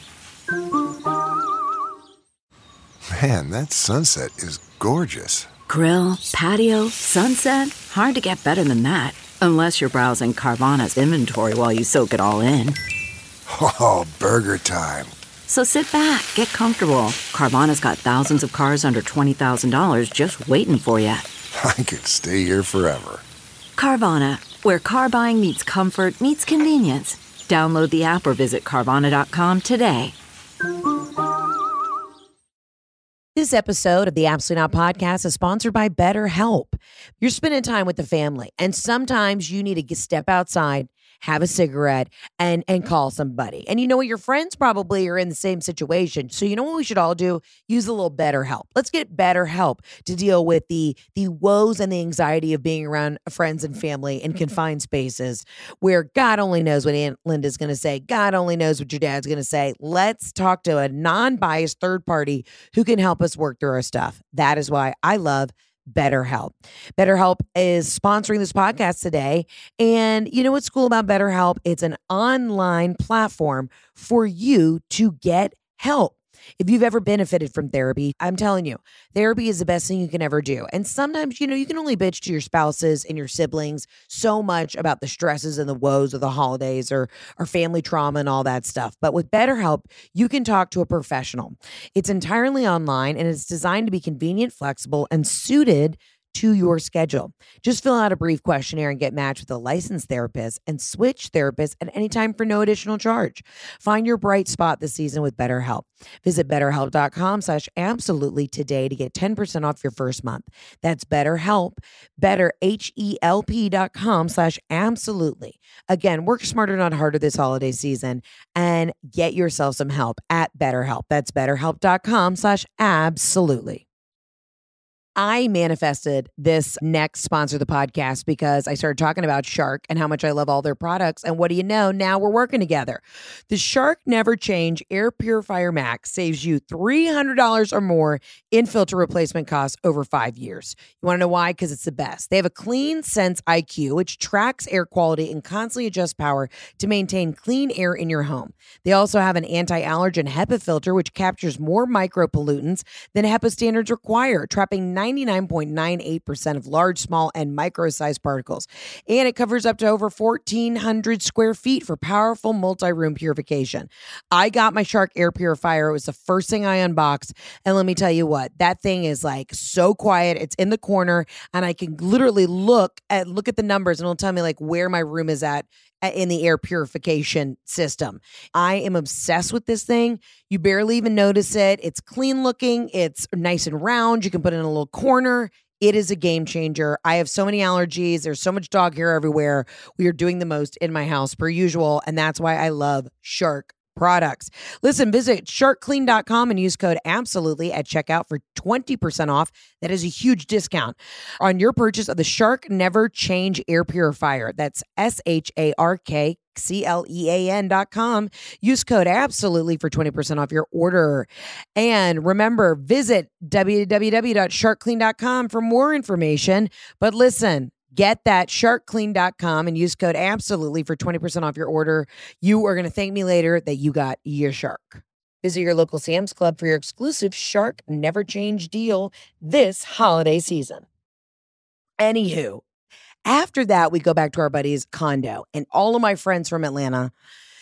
C: Man, that sunset is gorgeous.
B: Grill, patio, sunset. Hard to get better than that. Unless you're browsing Carvana's inventory while you soak it all in.
C: Oh, burger time.
B: So sit back, get comfortable. Carvana's got thousands of cars under twenty thousand dollars just waiting for you.
C: I could stay here forever.
B: Carvana, where car buying meets comfort, meets convenience. Download the app or visit Carvana dot com today.
E: This episode of the Absolutely Not Podcast is sponsored by BetterHelp. You're spending time with the family, and sometimes you need to get, step outside, have a cigarette, and and call somebody. And you know what? Your friends probably are in the same situation. So you know what we should all do? Use a little BetterHelp. Let's get BetterHelp to deal with the the woes and the anxiety of being around friends and family in confined spaces where God only knows what Aunt Linda's going to say. God only knows what your dad's going to say. Let's talk to a non-biased third party who can help us work through our stuff. That is why I love BetterHelp. BetterHelp is sponsoring this podcast today. And you know what's cool about BetterHelp? It's an online platform for you to get help. If you've ever benefited from therapy, I'm telling you, therapy is the best thing you can ever do. And sometimes, you know, you can only bitch to your spouses and your siblings so much about the stresses and the woes of the holidays or, or family trauma and all that stuff. But with BetterHelp, you can talk to a professional. It's entirely online and it's designed to be convenient, flexible, and suited to your schedule. Just fill out a brief questionnaire and get matched with a licensed therapist and switch therapists at any time for no additional charge. Find your bright spot this season with BetterHelp. Visit betterhelp.com slash absolutely today to get ten percent off your first month. That's BetterHelp, better, H E L P dot com slash absolutely. Again, work smarter, not harder this holiday season and get yourself some help at BetterHelp. That's betterhelp.com slash absolutely. I manifested this next sponsor of the podcast because I started talking about Shark and how much I love all their products. And what do you know? Now we're working together. The Shark Never Change Air Purifier Max saves you three hundred dollars or more in filter replacement costs over five years. You want to know why? Because it's the best. They have a Clean Sense I Q, which tracks air quality and constantly adjusts power to maintain clean air in your home. They also have an anti-allergen HEPA filter, which captures more micropollutants than HEPA standards require, trapping ninety-nine point nine eight percent of large, small, and micro-sized particles. And it covers up to over fourteen hundred square feet for powerful multi-room purification. I got my Shark air purifier. It was the first thing I unboxed. And let me tell you what, that thing is like so quiet. It's in the corner and I can literally look at, look at the numbers and it'll tell me like where my room is at in the air purification system. I am obsessed with this thing. You barely even notice it. It's clean looking. It's nice and round. You can put it in a little corner. It is a game changer. I have so many allergies. There's so much dog hair everywhere. We are doing the most in my house per usual. And that's why I love Shark products. Listen, visit shark clean dot com and use code absolutely at checkout for twenty percent off. That is a huge discount on your purchase of the Shark Never Change Air Purifier. That's S H A R K C L E A N dot com. Use code absolutely for twenty percent off your order. And remember, visit w w w dot shark clean dot com for more information. But listen, get that shark clean dot com and use code absolutely for twenty percent off your order. You are going to thank me later that you got your Shark. Visit your local Sam's Club for your exclusive Shark Never Change deal this holiday season. Anywho, after that, we go back to our buddy's condo, and all of my friends from Atlanta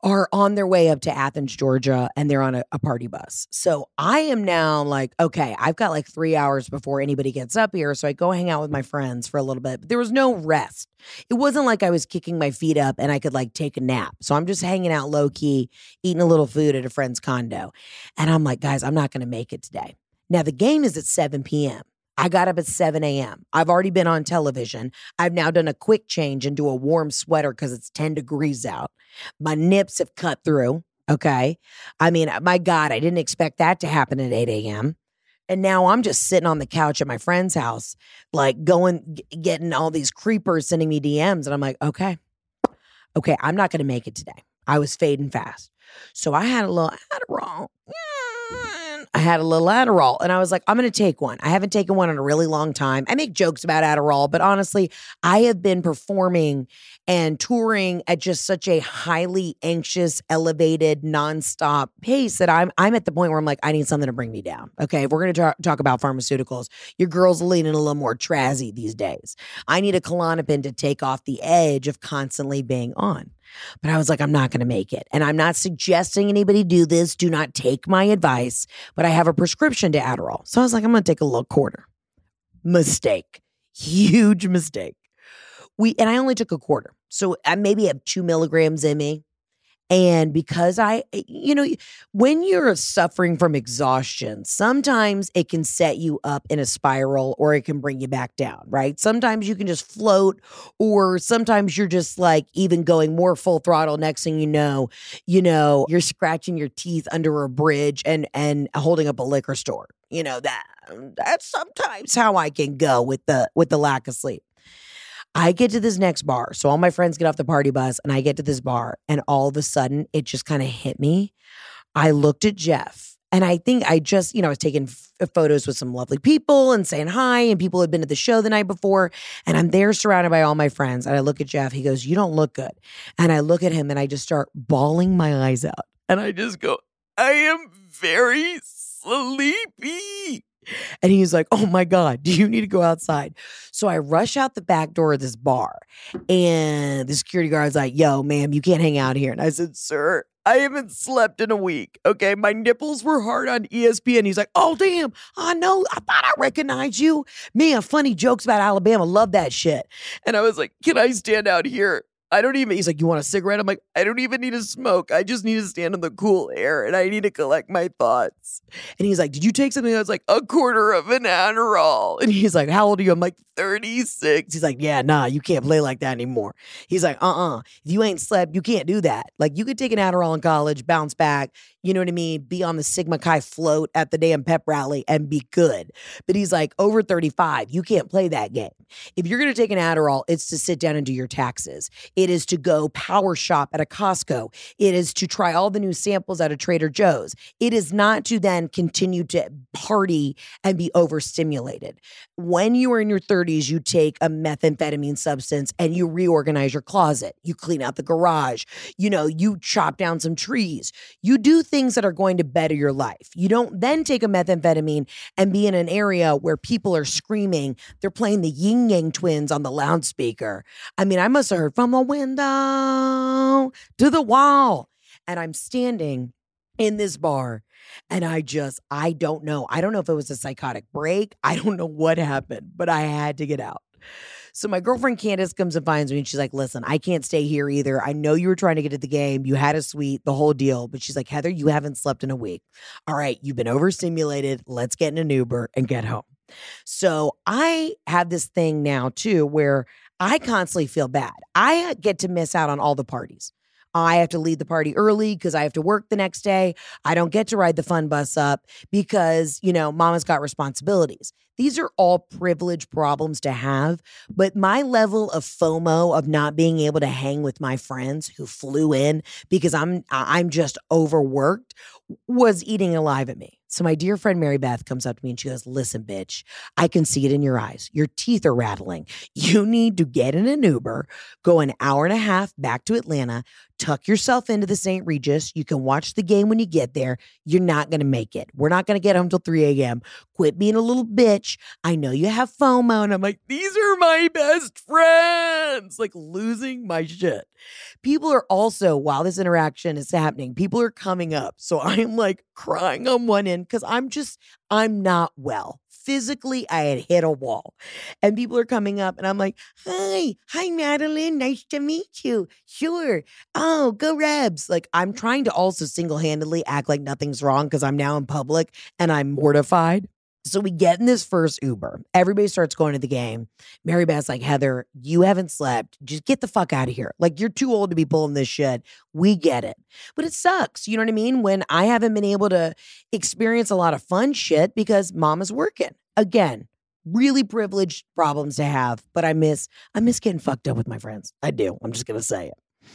E: are on their way up to Athens, Georgia, and they're on a, a party bus. So I am now like, okay, I've got like three hours before anybody gets up here. So I go hang out with my friends for a little bit. But there was no rest. It wasn't like I was kicking my feet up and I could like take a nap. So I'm just hanging out low key, eating a little food at a friend's condo. And I'm like, guys, I'm not going to make it today. Now the game is at seven p.m. I got up at seven a.m. I've already been on television. I've now done a quick change into a warm sweater because it's ten degrees out. My nips have cut through, okay? I mean, my God, I didn't expect that to happen at eight a.m. And now I'm just sitting on the couch at my friend's house, like going, g- getting all these creepers sending me D Ms. And I'm like, okay, okay, I'm not going to make it today. I was fading fast. So I had a little Adderall. I had a little Adderall and I was like, I'm going to take one. I haven't taken one in a really long time. I make jokes about Adderall, but honestly, I have been performing and touring at just such a highly anxious, elevated, nonstop pace that I'm I'm at the point where I'm like, I need something to bring me down. Okay, if we're going to talk, talk about pharmaceuticals, your girl's leaning a little more trazzy these days. I need a Klonopin to take off the edge of constantly being on. But I was like, I'm not going to make it. And I'm not suggesting anybody do this. Do not take my advice. But I have a prescription to Adderall. So I was like, I'm going to take a little quarter. Mistake. Huge mistake. We And I only took a quarter. So I maybe have two milligrams in me. And because I, you know, when you're suffering from exhaustion, sometimes it can set you up in a spiral or it can bring you back down, right? Sometimes you can just float, or sometimes you're just like even going more full throttle. Next thing you know, you know, you're scratching your teeth under a bridge and and holding up a liquor store. You know, that that's sometimes how I can go with the with the lack of sleep. I get to this next bar. So all my friends get off the party bus and I get to this bar and all of a sudden it just kind of hit me. I looked at Jeff and I think I just, you know, I was taking f- photos with some lovely people and saying hi, and people had been to the show the night before, and I'm there surrounded by all my friends. And I look at Jeff, he goes, "You don't look good." And I look at him and I just start bawling my eyes out. And I just go, "I am very sleepy." And he's like, "Oh my God, do you need to go outside?" So I rush out the back door of this bar, and the security guard's like, "Yo, ma'am, you can't hang out here." And I said, "Sir, I haven't slept in a week. Okay, my nipples were hard on E S P N." He's like, "Oh, damn, I know. I thought I recognized you. Man, funny jokes about Alabama. Love that shit." And I was like, "Can I stand out here? I don't even," he's like, "You want a cigarette?" I'm like, "I don't even need to smoke. I just need to stand in the cool air and I need to collect my thoughts." And he's like, "Did you take something?" I was like, "A quarter of an Adderall." And he's like, "How old are you?" I'm like, thirty-six. He's like, "Yeah, nah, you can't play like that anymore." He's like, uh-uh. If you ain't slept, you can't do that. Like, you could take an Adderall in college, bounce back, you know what I mean? Be on the Sigma Chi float at the damn pep rally and be good. But he's like, over thirty-five, you can't play that game. If you're going to take an Adderall, it's to sit down and do your taxes. It is to go power shop at a Costco. It is to try all the new samples at a Trader Joe's. It is not to then continue to party and be overstimulated. When you are in your thirties, you take a methamphetamine substance and you reorganize your closet. You clean out the garage. You know, you chop down some trees. You do things that are going to better your life. You don't then take a methamphetamine and be in an area where people are screaming. They're playing the Yin Yang Twins on the loudspeaker. I mean, I must have heard "from the window to the wall." And I'm standing in this bar and I just, I don't know. I don't know if it was a psychotic break. I don't know what happened, but I had to get out. So my girlfriend Candace comes and finds me and she's like, "Listen, I can't stay here either. I know you were trying to get to the game. You had a suite, the whole deal." But she's like, "Heather, you haven't slept in a week. All right, you've been overstimulated. Let's get in an Uber and get home." So I have this thing now too, where I constantly feel bad. I get to miss out on all the parties. I have to leave the party early because I have to work the next day. I don't get to ride the fun bus up because, you know, mama's got responsibilities. These are all privileged problems to have, but my level of FOMO of not being able to hang with my friends who flew in because I'm I'm just overworked was eating alive at me. So my dear friend Mary Beth comes up to me and she goes, "Listen, bitch, I can see it in your eyes. Your teeth are rattling. You need to get in an Uber, go an hour and a half back to Atlanta, tuck yourself into the Saint Regis. You can watch the game when you get there. You're not going to make it. We're not going to get home till three a.m. Quit being a little bitch. I know you have FOMO. And I'm like, these are my best friends. Like losing my shit. People are also, while this interaction is happening, people are coming up. So I'm like crying on one end because I'm just, I'm not well. Physically, I had hit a wall. And people are coming up and I'm like, hi, hi, Madeline. Nice to meet you. Sure. Oh, go Rebs. Like I'm trying to also single-handedly act like nothing's wrong because I'm now in public and I'm mortified. So we get in this first Uber. Everybody starts going to the game. Mary Beth's like, Heather, you haven't slept. Just get the fuck out of here. Like, you're too old to be pulling this shit. We get it. But it sucks. You know what I mean? When I haven't been able to experience a lot of fun shit because mama's working. Again, really privileged problems to have. But I miss, I miss getting fucked up with my friends. I do. I'm just going to say it.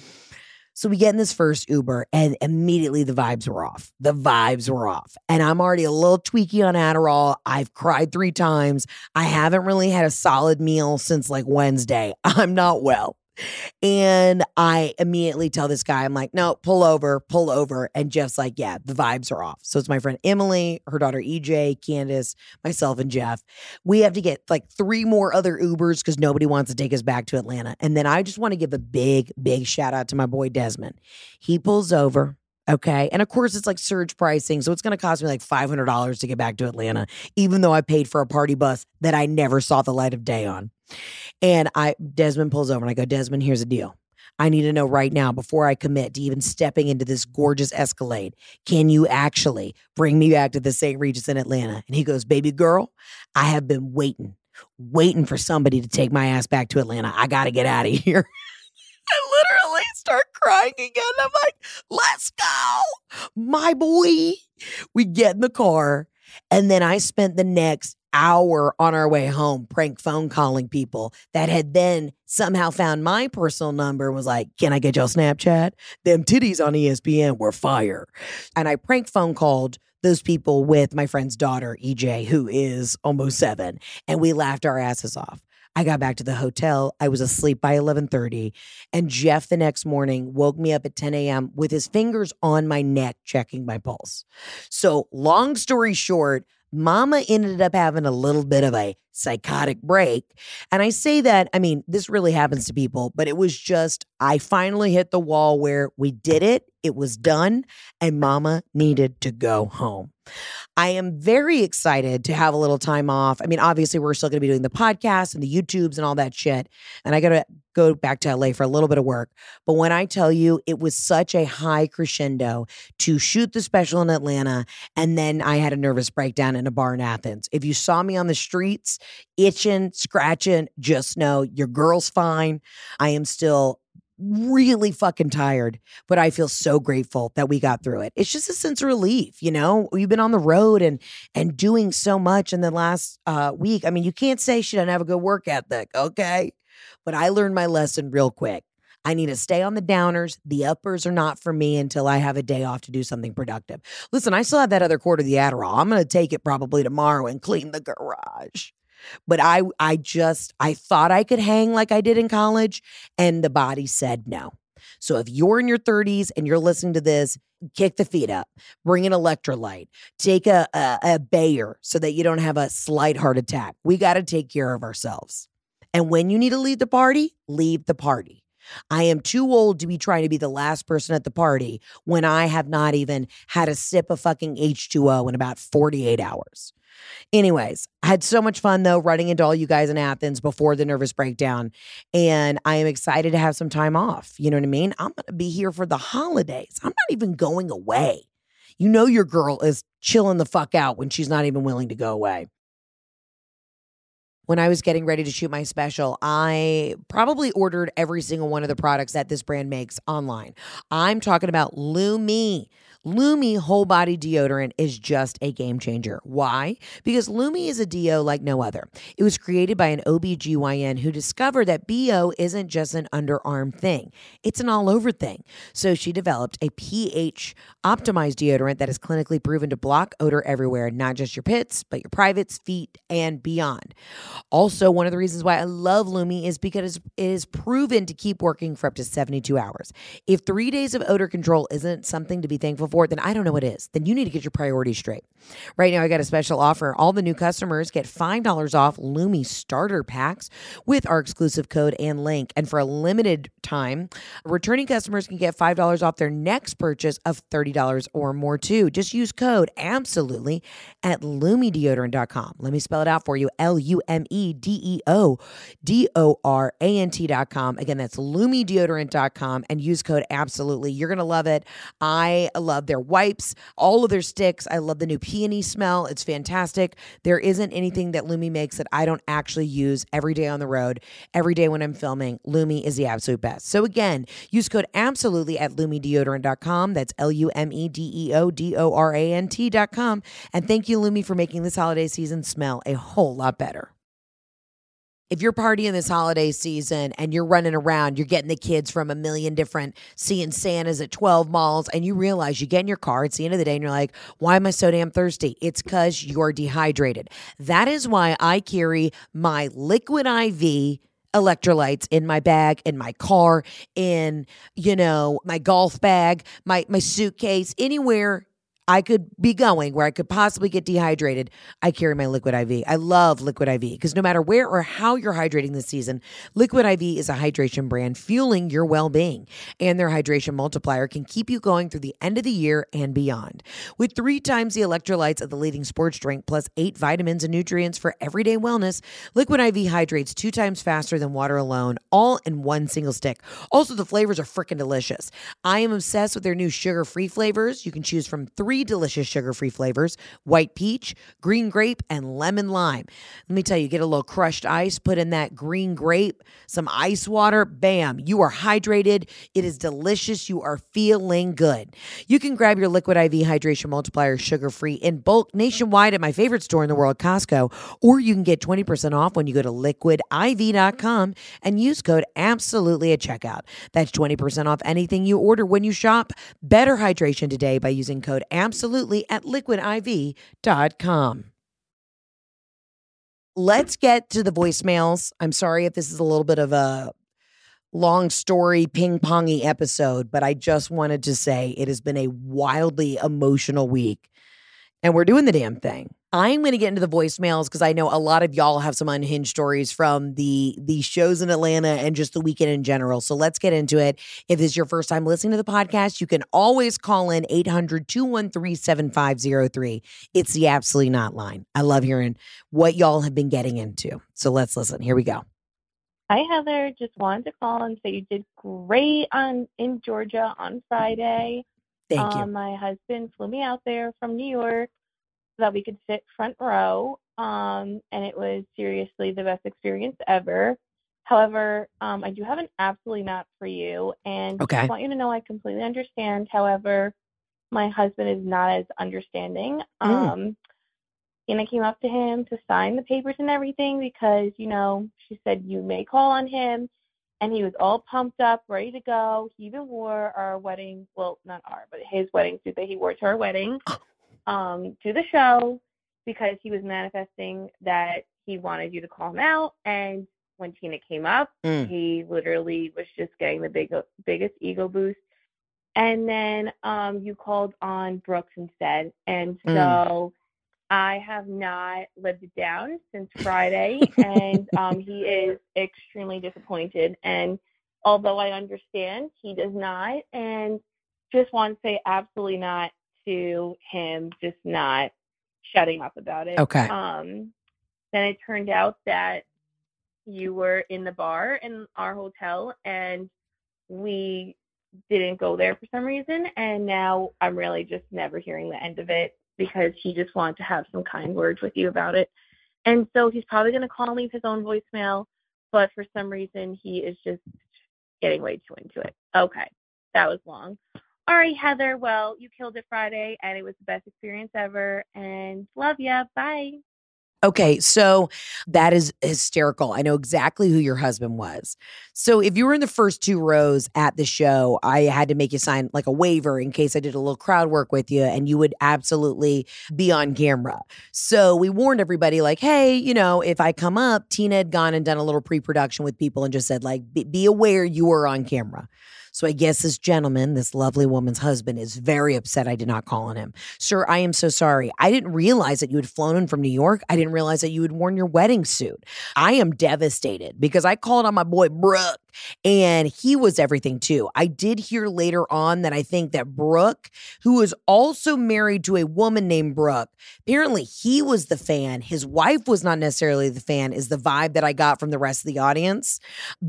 E: So we get in this first Uber and immediately the vibes were off. The vibes were off. And I'm already a little tweaky on Adderall. I've cried three times. I haven't really had a solid meal since like Wednesday. I'm not well. And I immediately tell this guy, I'm like, no, pull over, pull over. And Jeff's like, yeah, the vibes are off. So it's my friend Emily, her daughter E J, Candace, myself, and Jeff. We have to get like three more other Ubers because nobody wants to take us back to Atlanta. And then I just want to give a big, big shout out to my boy Desmond. He pulls over. Okay. And of course, it's like surge pricing. So it's going to cost me like five hundred dollars to get back to Atlanta, even though I paid for a party bus that I never saw the light of day on. And I, Desmond pulls over and I go, Desmond, here's the deal. I need to know right now before I commit to even stepping into this gorgeous Escalade. Can you actually bring me back to the Saint Regis in Atlanta? And he goes, baby girl, I have been waiting, waiting for somebody to take my ass back to Atlanta. I got to get out of here. I literally start crying again. I'm like, let's go. My boy. We get in the car. And then I spent the next hour on our way home prank phone calling people that had then somehow found my personal number and was like, can I get y'all Snapchat? Them titties on E S P N were fire. And I prank phone called those people with my friend's daughter, E J, who is almost seven. And we laughed our asses off. I got back to the hotel. I was asleep by eleven thirty. And Jeff the next morning woke me up at ten a.m. with his fingers on my neck checking my pulse. So long story short, Mama ended up having a little bit of a psychotic break. And I say that, I mean, this really happens to people, but it was just, I finally hit the wall where we did it. It was done. And Mama needed to go home. I am very excited to have a little time off. I mean, obviously, we're still going to be doing the podcast and the YouTubes and all that shit. And I got to go back to L A for a little bit of work. But when I tell you it was such a high crescendo to shoot the special in Atlanta, and then I had a nervous breakdown in a bar in Athens. If you saw me on the streets, itching, scratching, just know your girl's fine. I am still really fucking tired, but I feel so grateful that we got through it. It's just a sense of relief, you know? We've been on the road and and doing so much in the last uh, week. I mean, you can't say she doesn't have a good work ethic, okay? But I learned my lesson real quick. I need to stay on the downers. The uppers are not for me until I have a day off to do something productive. Listen, I still have that other quarter of the Adderall. I'm going to take it probably tomorrow and clean the garage. But I I just, I thought I could hang like I did in college, and the body said no. So if you're in your thirties and you're listening to this, kick the feet up, bring an electrolyte, take a, a, a Bayer so that you don't have a slight heart attack. We got to take care of ourselves. And when you need to leave the party, leave the party. I am too old to be trying to be the last person at the party when I have not even had a sip of fucking H two O in about forty-eight hours. Anyways, I had so much fun, though, running into all you guys in Athens before the nervous breakdown. And I am excited to have some time off. You know what I mean? I'm going to be here for the holidays. I'm not even going away. You know your girl is chilling the fuck out when she's not even willing to go away. When I was getting ready to shoot my special, I probably ordered every single one of the products that this brand makes online. I'm talking about Lumi. Lumi Whole Body Deodorant is just a game changer. Why? Because Lumi is a deo like no other. It was created by an O B G Y N who discovered that B O isn't just an underarm thing. It's an all over thing. So she developed a pH optimized deodorant that is clinically proven to block odor everywhere, not just your pits, but your privates, feet, and beyond. Also, one of the reasons why I love Lumi is because it is proven to keep working for up to seventy-two hours. If three days of odor control isn't something to be thankful for, then I don't know what is. Then you need to get your priorities straight. Right now, I got a special offer. All the new customers get five dollars off Lumi starter packs with our exclusive code and link. And for a limited time, returning customers can get five dollars off their next purchase of thirty dollars or more too. Just use code absolutely at lumi deodorant dot com. Let me spell it out for you. L U M E D E O D O R A N T dot com. Again, that's lumi deodorant dot com and use code absolutely. You're going to love it. I love their wipes, all of their sticks. I love the new peony smell. It's fantastic. There isn't anything that Lumi makes that I don't actually use every day on the road, every day when I'm filming. Lumi is the absolute best. So again, use code absolutely at lumi deodorant dot com. That's L U M E D E O D O R A N T dot com. And thank you, Lumi, for making this holiday season smell a whole lot better. If you're partying this holiday season and you're running around, you're getting the kids from a million different seeing Santas at twelve malls, and you realize you get in your car, it's the end of the day, and you're like, why am I so damn thirsty? It's because you're dehydrated. That is why I carry my Liquid I V electrolytes in my bag, in my car, in, you know, my golf bag, my, my suitcase, anywhere I could be going where I could possibly get dehydrated. I carry my Liquid I V. I love Liquid I V because no matter where or how you're hydrating this season, Liquid I V is a hydration brand fueling your well-being. And their hydration multiplier can keep you going through the end of the year and beyond. With three times the electrolytes of the leading sports drink plus eight vitamins and nutrients for everyday wellness, Liquid I V hydrates two times faster than water alone, all in one single stick. Also, the flavors are freaking delicious. I am obsessed with their new sugar-free flavors. You can choose from three delicious sugar-free flavors: white peach, green grape, and lemon lime. Let me tell you, get a little crushed ice, put in that green grape, some ice water, bam, you are hydrated. It is delicious. You are feeling good. You can grab your Liquid I V Hydration Multiplier sugar-free in bulk nationwide at my favorite store in the world, Costco, or you can get twenty percent off when you go to liquid I V dot com and use code absolutely at checkout. That's twenty percent off anything you order when you shop. Better hydration today by using code absolutely at liquid I V dot com. Let's get to the voicemails. I'm sorry if this is a little bit of a long story, ping-pongy episode, but I just wanted to say it has been a wildly emotional week, and we're doing the damn thing. I'm going to get into the voicemails because I know a lot of y'all have some unhinged stories from the, the shows in Atlanta and just the weekend in general. So let's get into it. If this is your first time listening to the podcast, you can always call in eight hundred, two one three, seven five zero three. It's the Absolutely Not line. I love hearing what y'all have been getting into. So let's listen. Here we go.
H: Hi, Heather. Just wanted to call and say you did great on in Georgia on Friday.
E: Thank you.
H: Um, my husband flew me out there from New York so that we could sit front row, um, and it was seriously the best experience ever. However, um, I do have an absolutely not for you, and
E: Okay.
H: I just want you to know I completely understand. However, my husband is not as understanding.
E: Mm.
H: Um, and I came up to him to sign the papers and everything because, you know, she said you may call on him, and he was all pumped up, ready to go. He even wore our wedding, well, not our, but his wedding suit that he wore to our wedding. Um, to the show because he was manifesting that he wanted you to call him out. And when Tina came up,
E: Mm.
H: he literally was just getting the big, biggest ego boost. And then um, you called on Brooks instead. And so
E: Mm.
H: I have not lived it down since Friday. and um, he is extremely disappointed. And although I understand, he does not. And just want to say absolutely not to him just not shutting up about it.
E: Okay.
H: Um, then it turned out that you were in the bar in our hotel and we didn't go there for some reason. And now I'm really just never hearing the end of it because he just wanted to have some kind words with you about it. And so he's probably going to call and leave his own voicemail, but for some reason he is just getting way too into it. Okay. That was long. All right, Heather. Well, you killed it Friday, and it was the best experience ever. And love ya. Bye.
E: Okay, so that is hysterical. I know exactly who your husband was. So if you were in the first two rows at the show, I had to make you sign like a waiver in case I did a little crowd work with you, and you would absolutely be on camera. So we warned everybody like, hey, you know, if I come up, Tina had gone and done a little pre-production with people and just said like, be, be aware you are on camera. So I guess this gentleman, this lovely woman's husband, is very upset I did not call on him. Sir, I am so sorry. I didn't realize that you had flown in from New York. I didn't realize that you had worn your wedding suit. I am devastated because I called on my boy Brooke, and he was everything too. I did hear later on that I think that Brooke, who is also married to a woman named Brooke, apparently he was the fan. His wife was not necessarily the fan, is the vibe that I got from the rest of the audience.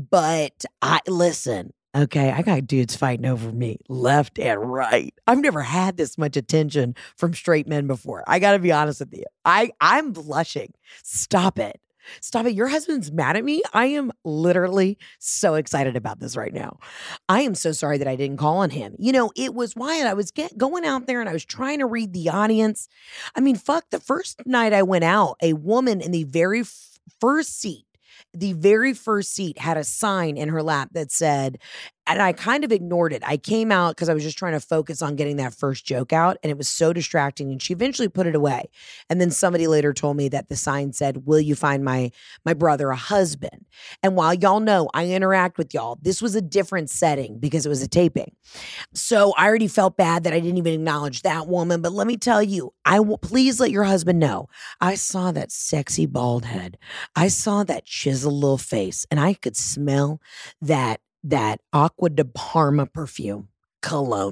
E: But I listen. Okay, I got dudes fighting over me left and right. I've never had this much attention from straight men before. I got to be honest with you. I, I'm blushing. Stop it. Stop it. Your husband's mad at me. I am literally so excited about this right now. I am so sorry that I didn't call on him. You know, it was Wyatt. I was get, going out there and I was trying to read the audience. I mean, fuck, the first night I went out, a woman in the very f- first seat, the very first seat had a sign in her lap that said, and I kind of ignored it. I came out because I was just trying to focus on getting that first joke out, and it was so distracting, and she eventually put it away. And then somebody later told me that the sign said, will you find my my brother a husband? And while y'all know I interact with y'all, this was a different setting because it was a taping. So I already felt bad that I didn't even acknowledge that woman. But let me tell you, I will please let your husband know. I saw that sexy bald head. I saw that chiseled little face, and I could smell that that Aqua de Parma perfume cologne.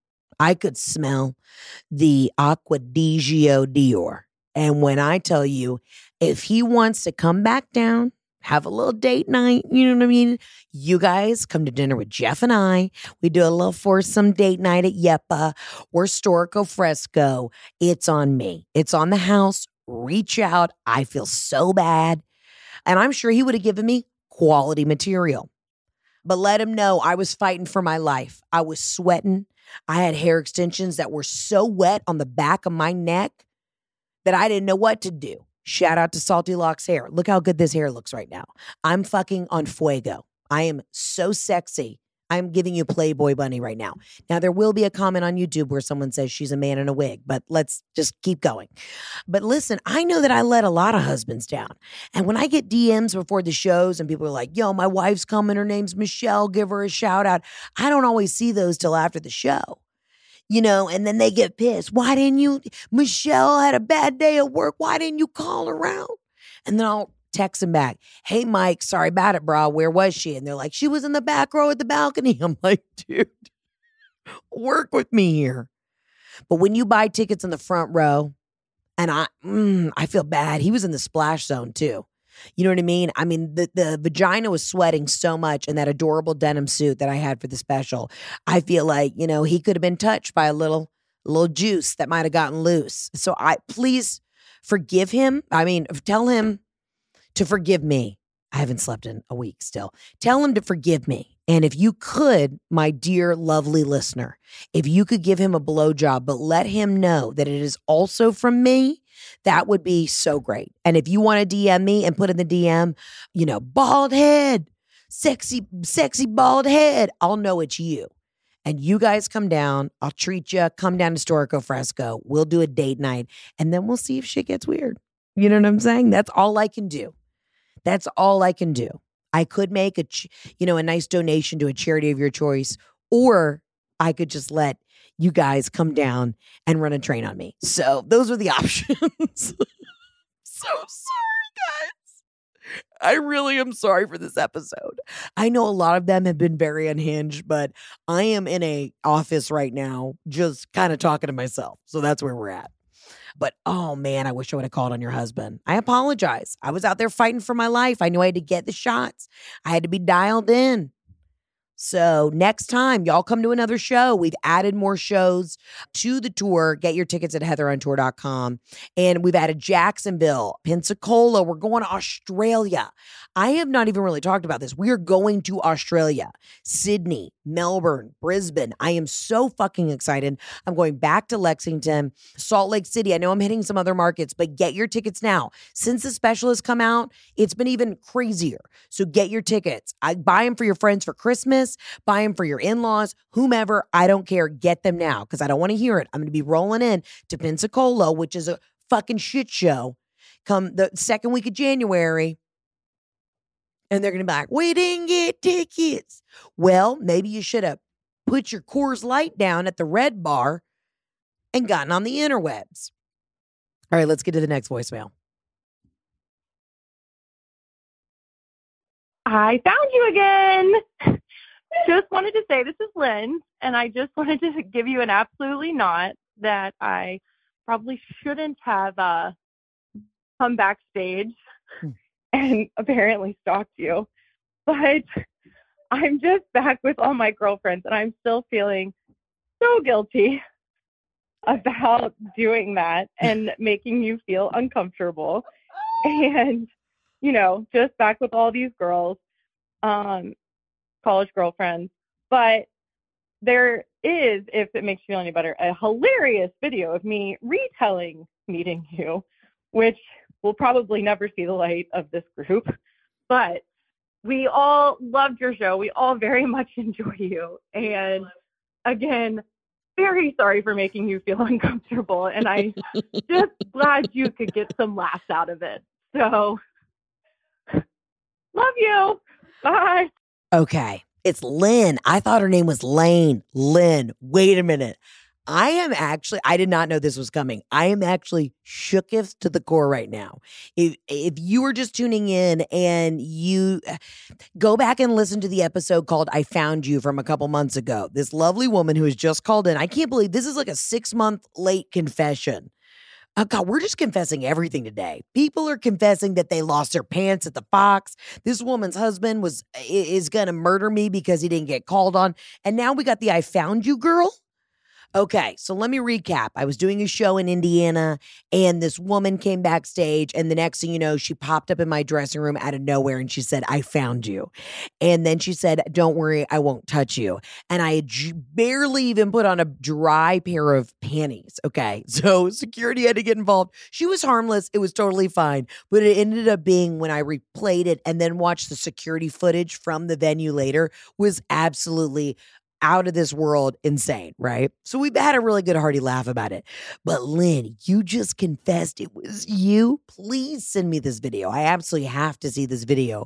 E: I could smell the Aqua di Gio Dior. And when I tell you, if he wants to come back down, have a little date night, you know what I mean? You guys come to dinner with Jeff and I. We do a little foursome date night at Yeppa or Storico Fresco. It's on me. It's on the house. Reach out. I feel so bad. And I'm sure he would have given me quality material. But let him know I was fighting for my life. I was sweating. I had hair extensions that were so wet on the back of my neck that I didn't know what to do. Shout out to Salty Locks Hair. Look how good this hair looks right now. I'm fucking on fuego. I am so sexy. I'm giving you Playboy Bunny right now. Now, there will be a comment on YouTube where someone says she's a man in a wig, but let's just keep going. But listen, I know that I let a lot of husbands down. And when I get D Ms before the shows and people are like, yo, my wife's coming, her name's Michelle, give her a shout out. I don't always see those till after the show. You know, and then they get pissed. Why didn't you, Michelle had a bad day at work. Why didn't you call her out? And then I'll text him back. Hey, Mike, sorry about it, bro. Where was she? And they're like, she was in the back row at the balcony. I'm like, dude, work with me here. But when you buy tickets in the front row, and I, mm, I feel bad. He was in the splash zone too. You know what I mean? I mean, the, the vagina was sweating so much in that adorable denim suit that I had for the special. I feel like, you know, he could have been touched by a little, little juice that might have gotten loose. So I, please forgive him. I mean, tell him to forgive me. I haven't slept in a week still. Tell him to forgive me. And if you could, my dear, lovely listener, if you could give him a blowjob, but let him know that it is also from me, that would be so great. And if you want to D M me and put in the D M, you know, bald head, sexy, sexy bald head, I'll know it's you. And you guys come down. I'll treat you. Come down to Storico Fresco. We'll do a date night. And then we'll see if shit gets weird. You know what I'm saying? That's all I can do. That's all I can do. I could make a, you know, a nice donation to a charity of your choice, or I could just let you guys come down and run a train on me. So those are the options. So sorry, guys. I really am sorry for this episode. I know a lot of them have been very unhinged, but I am in a office right now just kind of talking to myself. So that's where we're at. But, oh, man, I wish I would have called on your husband. I apologize. I was out there fighting for my life. I knew I had to get the shots. I had to be dialed in. So next time y'all come to another show, we've added more shows to the tour. Get your tickets at heather on tour dot com. And we've added Jacksonville, Pensacola. We're going to Australia. I have not even really talked about this. We are going to Australia, Sydney, Melbourne, Brisbane. I am so fucking excited. I'm going back to Lexington, Salt Lake City. I know I'm hitting some other markets, but get your tickets now. Since the special has come out, it's been even crazier. So get your tickets. I buy them for your friends for Christmas, buy them for your in-laws, whomever. I don't care. Get them now because I don't want to hear it. I'm going to be rolling in to Pensacola, which is a fucking shit show, come the second week of January. And they're going to be like, we didn't get tickets. Well, maybe you should have put your Coors Light down at the Red Bar and gotten on the interwebs. All right, let's get to the next voicemail.
H: I found you again. Just wanted to say this is Lynn, and I just wanted to give you an absolutely not that I probably shouldn't have uh, come backstage hmm. and apparently stalked you. But I'm just back with all my girlfriends, and I'm still feeling so guilty about doing that and making you feel uncomfortable. And, you know, just back with all these girls, um, college girlfriends. But there is, if it makes you feel any better, a hilarious video of me retelling meeting you, which will probably never see the light of this group. But we all loved your show. We all very much enjoy you. And again, very sorry for making you feel uncomfortable. And I just glad you could get some laughs out of it. So love you. Bye.
E: Okay. It's Lynn. I thought her name was Lane. Lynn. Wait a minute. I am actually, I did not know this was coming. I am actually shooketh to the core right now. If if you were just tuning in and you go back and listen to the episode called I Found You from a couple months ago, this lovely woman who has just called in, I can't believe this is like a six month late confession. Oh God, we're just confessing everything today. People are confessing that they lost their pants at the Fox. This woman's husband was is going to murder me because he didn't get called on. And now we got the I Found You girl. Okay, so let me recap. I was doing a show in Indiana, and this woman came backstage, and the next thing you know, she popped up in my dressing room out of nowhere, and she said, I found you. And then she said, don't worry, I won't touch you. And I had j- barely even put on a dry pair of panties, okay? So security had to get involved. She was harmless. It was totally fine. But it ended up being, when I replayed it and then watched the security footage from the venue later, was absolutely out of this world insane, right? So we've had a really good hearty laugh about it. But Lynn, you just confessed it was you. Please send me this video. I absolutely have to see this video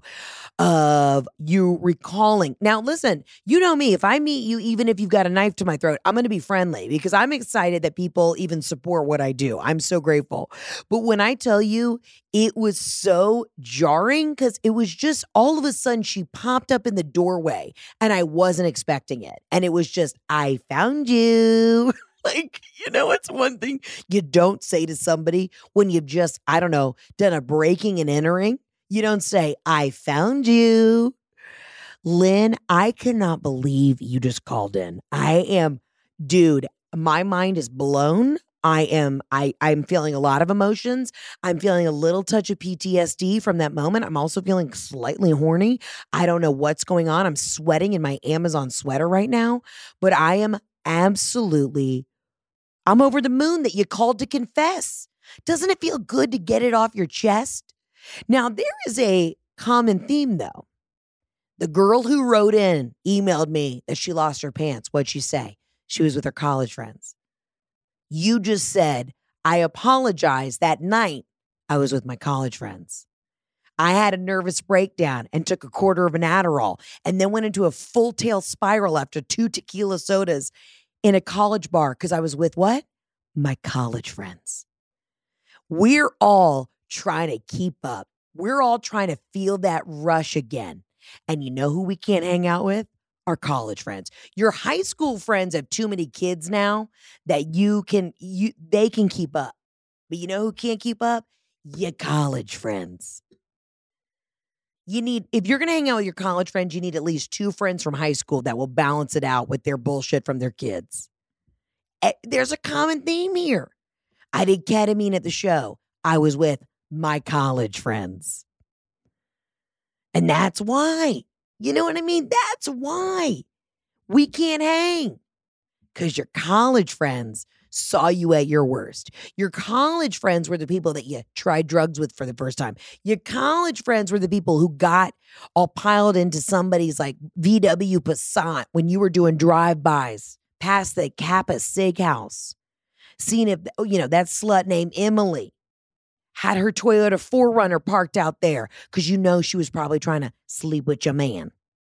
E: of you recalling. Now, listen, you know me. If I meet you, even if you've got a knife to my throat, I'm going to be friendly because I'm excited that people even support what I do. I'm so grateful. But when I tell you, it was so jarring because it was just all of a sudden she popped up in the doorway and I wasn't expecting it. And it was just, I found you. Like, you know, it's one thing you don't say to somebody when you've just, I don't know, done a breaking and entering. You don't say, I found you. Lynn, I cannot believe you just called in. I am, dude, my mind is blown. I am, I, I'm feeling a lot of emotions. I'm feeling a little touch of P T S D from that moment. I'm also feeling slightly horny. I don't know what's going on. I'm sweating in my Amazon sweater right now, but I am absolutely, I'm over the moon that you called to confess. Doesn't it feel good to get it off your chest? Now, there is a common theme though. The girl who wrote in emailed me that she lost her pants. What'd she say? She was with her college friends. You just said, I apologize. That night, I was with my college friends. I had a nervous breakdown and took a quarter of an Adderall and then went into a full tail spiral after two tequila sodas in a college bar because I was with what? My college friends. We're all trying to keep up. We're all trying to feel that rush again. And you know who we can't hang out with? Our college friends. Your high school friends have too many kids now that you can, you they can keep up. But you know who can't keep up? Your college friends. You need, if you're going to hang out with your college friends, you need at least two friends from high school that will balance it out with their bullshit from their kids. There's a common theme here. I did ketamine at the show. I was with my college friends. And that's why. You know what I mean? That's why we can't hang. Because your college friends saw you at your worst. Your college friends were the people that you tried drugs with for the first time. Your college friends were the people who got all piled into somebody's like V W Passat when you were doing drive-bys past the Kappa Steakhouse. Seeing if, you know, that slut named Emily had her Toyota four runner parked out there because you know she was probably trying to sleep with your man.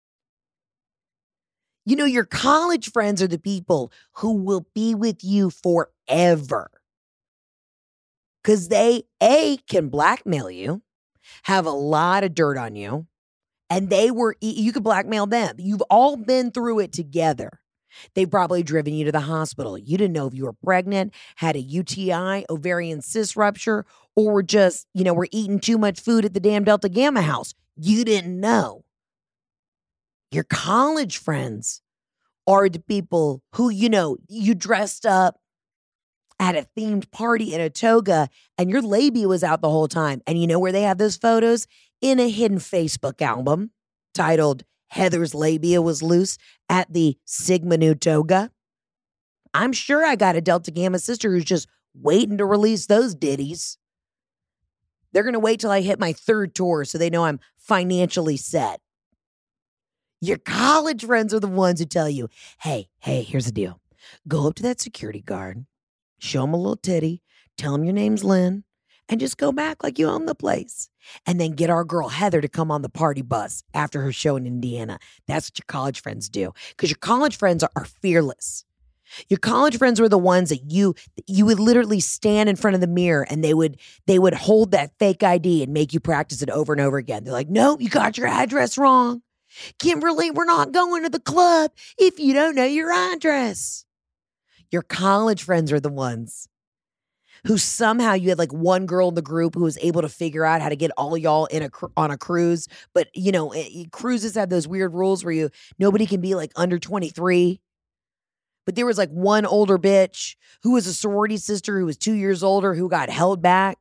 E: You know, your college friends are the people who will be with you forever. Because they, A, can blackmail you, have a lot of dirt on you, and they were, you could blackmail them. You've all been through it together. They've probably driven you to the hospital. You didn't know if you were pregnant, had a U T I, ovarian cyst rupture, or were just, you know, were eating too much food at the damn Delta Gamma house. You didn't know. Your college friends are the people who, you know, you dressed up at a themed party in a toga and your labia was out the whole time. And you know where they have those photos? In a hidden Facebook album titled Heather's Labia Was Loose at the Sigma Nu Toga. I'm sure I got a Delta Gamma sister who's just waiting to release those ditties. They're going to wait till I hit my third tour so they know I'm financially set. Your college friends are the ones who tell you, hey, hey, here's the deal. Go up to that security guard, show him a little titty, tell him your name's Lynn, and just go back like you own the place. And then get our girl Heather to come on the party bus after her show in Indiana. That's what your college friends do. Because your college friends are, are fearless. Your college friends were the ones that you you would literally stand in front of the mirror and they would they would hold that fake I D and make you practice it over and over again. They're like, no, you got your address wrong. Kimberly, we're not going to the club if you don't know your address. Your college friends are the ones who somehow you had like one girl in the group who was able to figure out how to get all y'all in a on a cruise. But, you know, it, cruises have those weird rules where you nobody can be like under twenty-three. But there was like one older bitch who was a sorority sister who was two years older who got held back.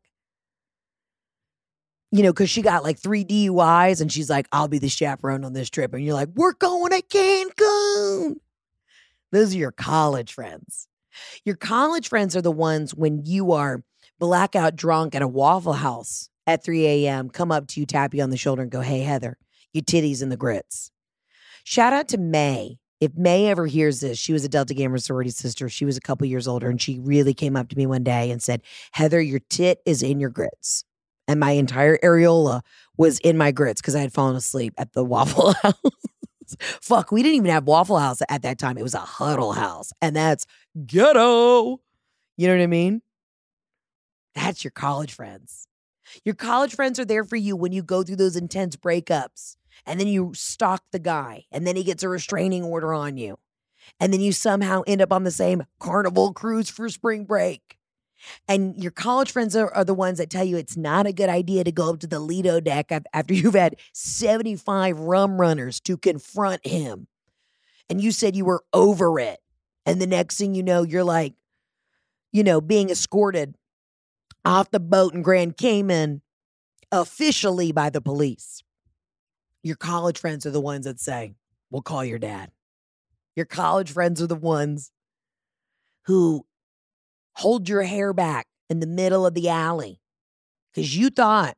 E: You know, because she got like three D U Is and she's like, I'll be the chaperone on this trip. And you're like, we're going to Cancun. Those are your college friends. Your college friends are the ones when you are blackout drunk at a Waffle House at three a.m., come up to you, tap you on the shoulder and go, hey, Heather, your titties and the grits. Shout out to May. If May ever hears this, she was a Delta Gamma sorority sister. She was a couple years older and she really came up to me one day and said, Heather, your tit is in your grits. And my entire areola was in my grits because I had fallen asleep at the Waffle House. Fuck, we didn't even have Waffle House at that time. It was a Huddle House. And that's ghetto. You know what I mean? That's your college friends. Your college friends are there for you when you go through those intense breakups. And then you stalk the guy. And then he gets a restraining order on you. And then you somehow end up on the same Carnival cruise for spring break. And your college friends are, are the ones that tell you it's not a good idea to go up to the Lido deck after you've had seventy-five rum runners to confront him. And you said you were over it. And the next thing you know, you're like, you know, being escorted off the boat in Grand Cayman officially by the police. Your college friends are the ones that say, we'll call your dad. Your college friends are the ones who hold your hair back in the middle of the alley because you thought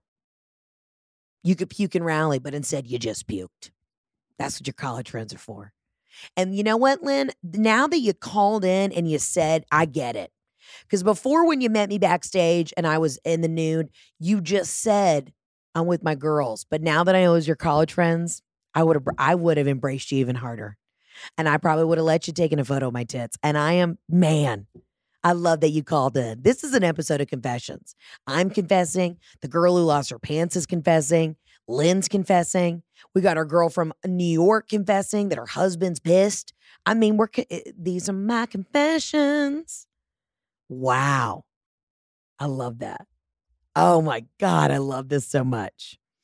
E: you could puke and rally, but instead you just puked. That's what your college friends are for. And you know what, Lynn? Now that you called in and you said, I get it. Because before when you met me backstage and I was in the nude, you just said, I'm with my girls. But now that I know it was your college friends, I would have I would have embraced you even harder. And I probably would have let you take a photo of my tits. And I am, man, I love that you called in. This is an episode of Confessions. I'm confessing. The girl who lost her pants is confessing. Lynn's confessing. We got our girl from New York confessing that her husband's pissed. I mean, we're these are my confessions. Wow. I love that. Oh my God, I love this so much.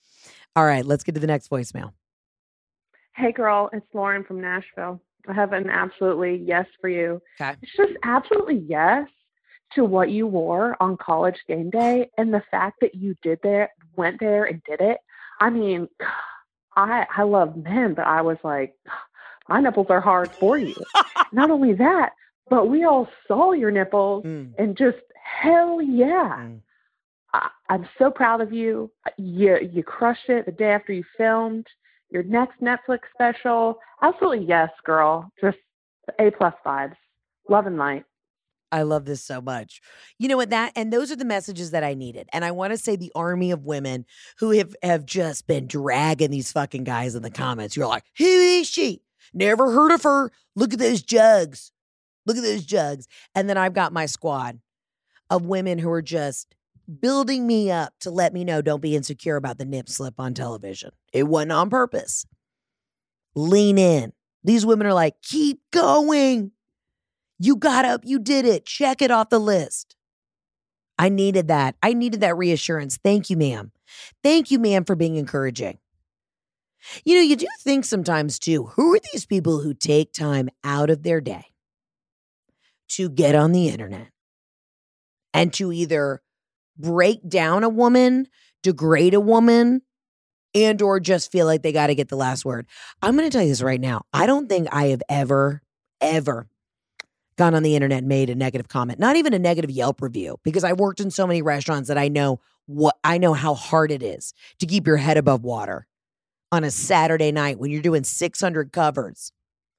E: All right, let's get to the next voicemail.
I: Hey, girl, it's Lauren from Nashville. I have an absolutely yes for you.
E: Okay.
I: It's just absolutely yes to what you wore on college game day and the fact that you did there, went there and did it. I mean, I I love men, but I was like, my nipples are hard for you. Not only that, but we all saw your nipples
E: Mm.
I: and just hell yeah.
E: Mm.
I: I, I'm so proud of you. You you crushed it the day after you filmed your next Netflix special. Absolutely yes, girl. Just A plus vibes. Love and light.
E: I love this so much. You know what, that, and those are the messages that I needed. And I want to say the army of women who have, have just been dragging these fucking guys in the comments. You're like, who is she? Never heard of her. Look at those jugs. Look at those jugs. And then I've got my squad of women who are just building me up to let me know, don't be insecure about the nip slip on television. It wasn't on purpose. Lean in. These women are like, keep going. You got up, you did it. Check it off the list. I needed that. I needed that reassurance. Thank you, ma'am. Thank you, ma'am, for being encouraging. You know, you do think sometimes too, who are these people who take time out of their day to get on the internet and to either break down a woman, degrade a woman, and or just feel like they got to get the last word? I'm going to tell you this right now. I don't think I have ever, ever gone on the internet and made a negative comment, not even a negative Yelp review, because I worked in so many restaurants that I know what I know how hard it is to keep your head above water on a Saturday night when you're doing six hundred covers.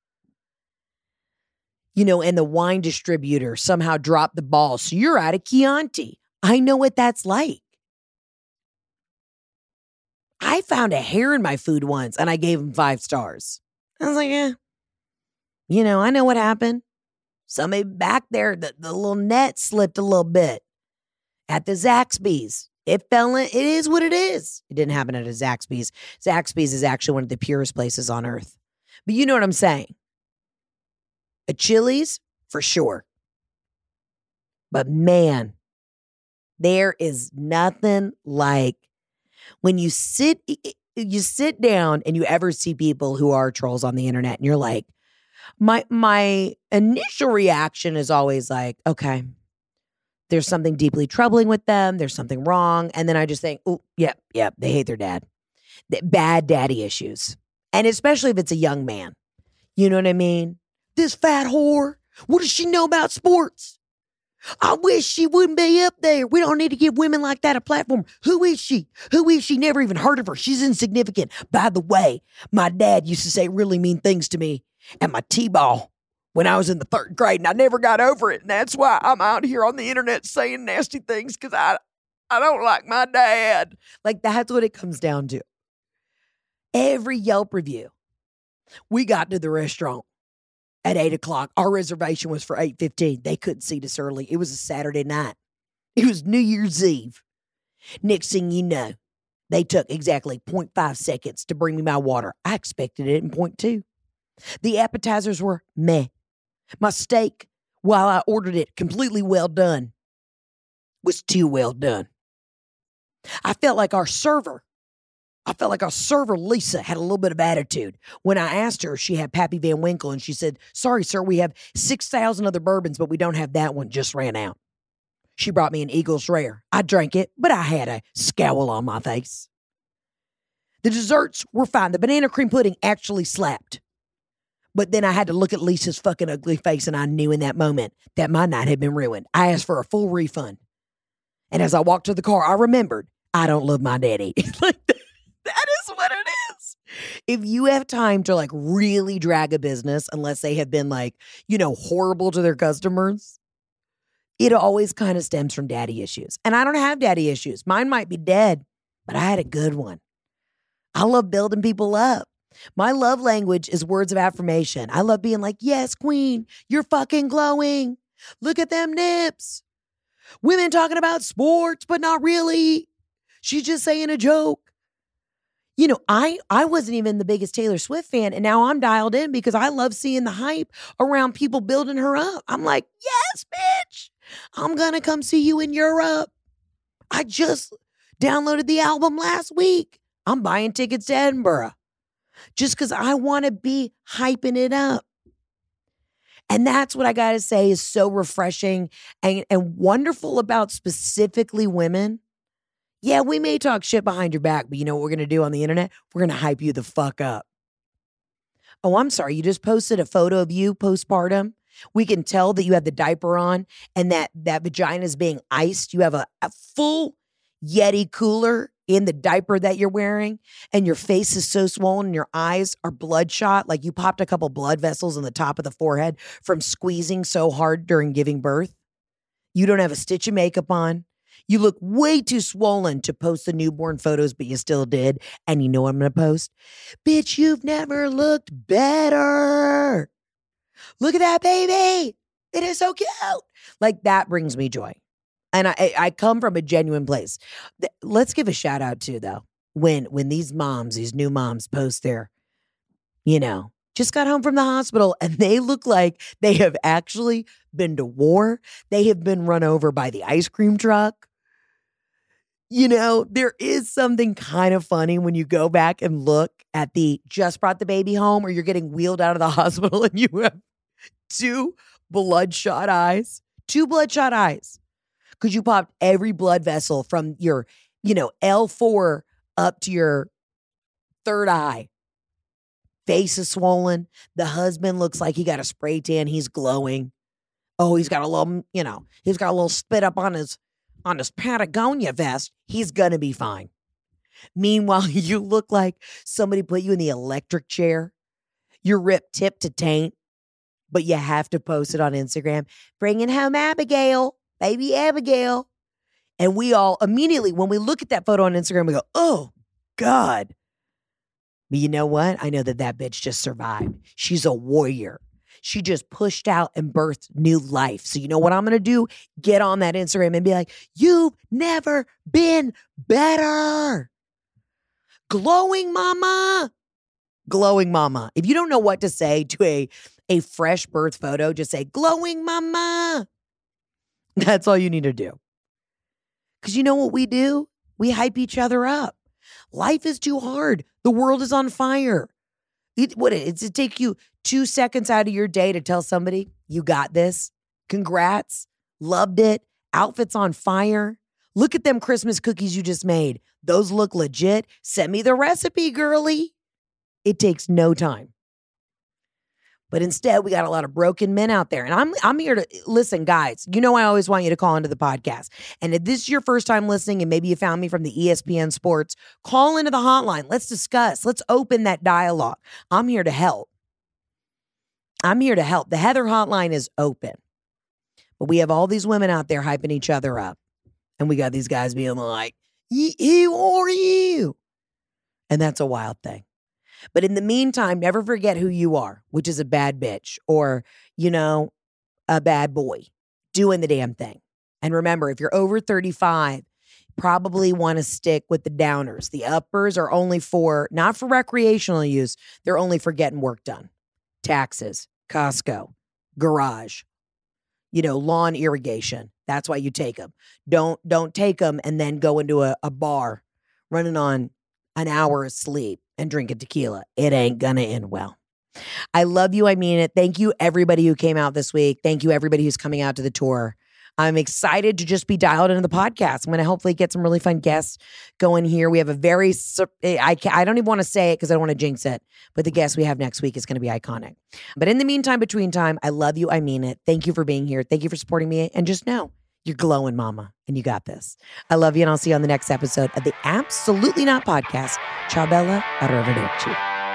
E: You know, and the wine distributor somehow dropped the ball, so you're out of Chianti. I know what that's like. I found a hair in my food once and I gave him five stars. I was like, eh, you know, I know what happened. Somebody back there, the, the little net slipped a little bit at the Zaxby's. It fell in. It is what it is. It didn't happen at a Zaxby's. Zaxby's is actually one of the purest places on earth. But you know what I'm saying. A Chili's, for sure. But man, there is nothing like when you sit, you sit down and you ever see people who are trolls on the internet and you're like, My my initial reaction is always like, okay, there's something deeply troubling with them. There's something wrong. And then I just think, oh, yep, yep, they hate their dad. Bad daddy issues. And especially if it's a young man. You know what I mean? This fat whore, what does she know about sports? I wish she wouldn't be up there. We don't need to give women like that a platform. Who is she? Who is she? Never even heard of her. She's insignificant. By the way, my dad used to say really mean things to me at my T-ball when I was in the third grade, and I never got over it. And that's why I'm out here on the internet saying nasty things, because I, I don't like my dad. Like, that's what it comes down to. Every Yelp review. We got to the restaurant at eight o'clock. Our reservation was for eight fifteen. They couldn't seat us early. It was a Saturday night. It was New Year's Eve. Next thing you know, they took exactly zero point five seconds to bring me my water. I expected it in zero point two. The appetizers were meh. My steak, while I ordered it completely well done, was too well done. I felt like our server, I felt like our server, Lisa, had a little bit of attitude. When I asked her, she had Pappy Van Winkle, and she said, sorry, sir, we have six thousand other bourbons, but we don't have that one, just ran out. She brought me an Eagles Rare. I drank it, but I had a scowl on my face. The desserts were fine. The banana cream pudding actually slapped. But then I had to look at Lisa's fucking ugly face, and I knew in that moment that my night had been ruined. I asked for a full refund. And as I walked to the car, I remembered, I don't love my daddy. Like, that is what it is. If you have time to like really drag a business, unless they have been like, you know, horrible to their customers, it always kind of stems from daddy issues. And I don't have daddy issues. Mine might be dead, but I had a good one. I love building people up. My love language is words of affirmation. I love being like, yes, queen, you're fucking glowing. Look at them nips. Women talking about sports, but not really. She's just saying a joke. You know, I, I wasn't even the biggest Taylor Swift fan, and now I'm dialed in because I love seeing the hype around people building her up. I'm like, yes, bitch, I'm going to come see you in Europe. I just downloaded the album last week. I'm buying tickets to Edinburgh just because I want to be hyping it up. And that's what I got to say is so refreshing and, and wonderful about specifically women. Yeah, we may talk shit behind your back, but you know what we're going to do on the internet? We're going to hype you the fuck up. Oh, I'm sorry. You just posted a photo of you postpartum. We can tell that you have the diaper on and that that vagina is being iced. You have a, a full Yeti cooler in the diaper that you're wearing, and your face is so swollen and your eyes are bloodshot, like you popped a couple blood vessels in the top of the forehead from squeezing so hard during giving birth. You don't have a stitch of makeup on. You look way too swollen to post the newborn photos, but you still did. And you know what I'm going to post? Bitch, you've never looked better. Look at that baby. It is so cute. Like, that brings me joy. And I, I come from a genuine place. Let's give a shout out to, though, when when these moms, these new moms post their, you know, just got home from the hospital and they look like they have actually been to war. They have been run over by the ice cream truck. You know, there is something kind of funny when you go back and look at the just brought the baby home or you're getting wheeled out of the hospital and you have two bloodshot eyes, two bloodshot eyes. Because you popped every blood vessel from your, you know, L four up to your third eye. Face is swollen. The husband looks like he got a spray tan. He's glowing. Oh, he's got a little, you know, he's got a little spit up on his on his Patagonia vest. He's gonna be fine. Meanwhile, you look like somebody put you in the electric chair. You're ripped tip to taint, but you have to post it on Instagram. Bringing home Abigail. Baby Abigail. And we all immediately, when we look at that photo on Instagram, we go, oh, God. But you know what? I know that that bitch just survived. She's a warrior. She just pushed out and birthed new life. So you know what I'm going to do? Get on that Instagram and be like, you've never been better. Glowing mama. Glowing mama. If you don't know what to say to a, a fresh birth photo, just say, glowing mama. That's all you need to do. Because you know what we do? We hype each other up. Life is too hard. The world is on fire. It, what, it's to take you two seconds out of your day to tell somebody, you got this. Congrats. Loved it. Outfits on fire. Look at them Christmas cookies you just made. Those look legit. Send me the recipe, girly. It takes no time. But instead, we got a lot of broken men out there. And I'm I'm here to, listen, guys, you know I always want you to call into the podcast. And if this is your first time listening and maybe you found me from the E S P N Sports, call into the hotline. Let's discuss. Let's open that dialogue. I'm here to help. I'm here to help. The Heather hotline is open. But we have all these women out there hyping each other up. And we got these guys being like, who are you? And that's a wild thing. But in the meantime, never forget who you are, which is a bad bitch or, you know, a bad boy doing the damn thing. And remember, if you're over thirty-five, probably want to stick with the downers. The uppers are only for, not for recreational use. They're only for getting work done. Taxes, Costco, garage, you know, lawn irrigation. That's why you take them. Don't, don't take them and then go into a, a bar running on an hour of sleep and drinking tequila. It ain't gonna end well. I love you. I mean it. Thank you, everybody who came out this week. Thank you, everybody who's coming out to the tour. I'm excited to just be dialed into the podcast. I'm going to hopefully get some really fun guests going here. We have a very, I, I don't even want to say it because I don't want to jinx it, but the guest we have next week is going to be iconic. But in the meantime, between time, I love you. I mean it. Thank you for being here. Thank you for supporting me. And just know, you're glowing, mama, and you got this. I love you, and I'll see you on the next episode of the Absolutely Not Podcast. Ciao, Bella. Arrivederci.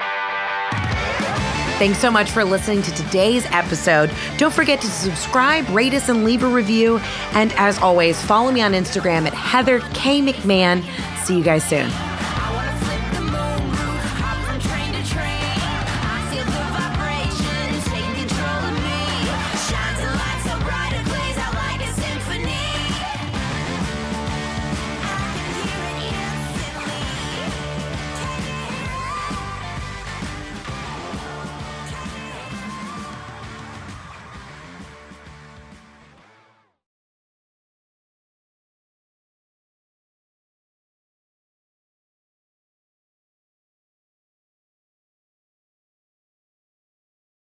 E: Thanks so much for listening to today's episode. Don't forget to subscribe, rate us, and leave a review. And as always, follow me on Instagram at Heather K. McMahon. See you guys soon.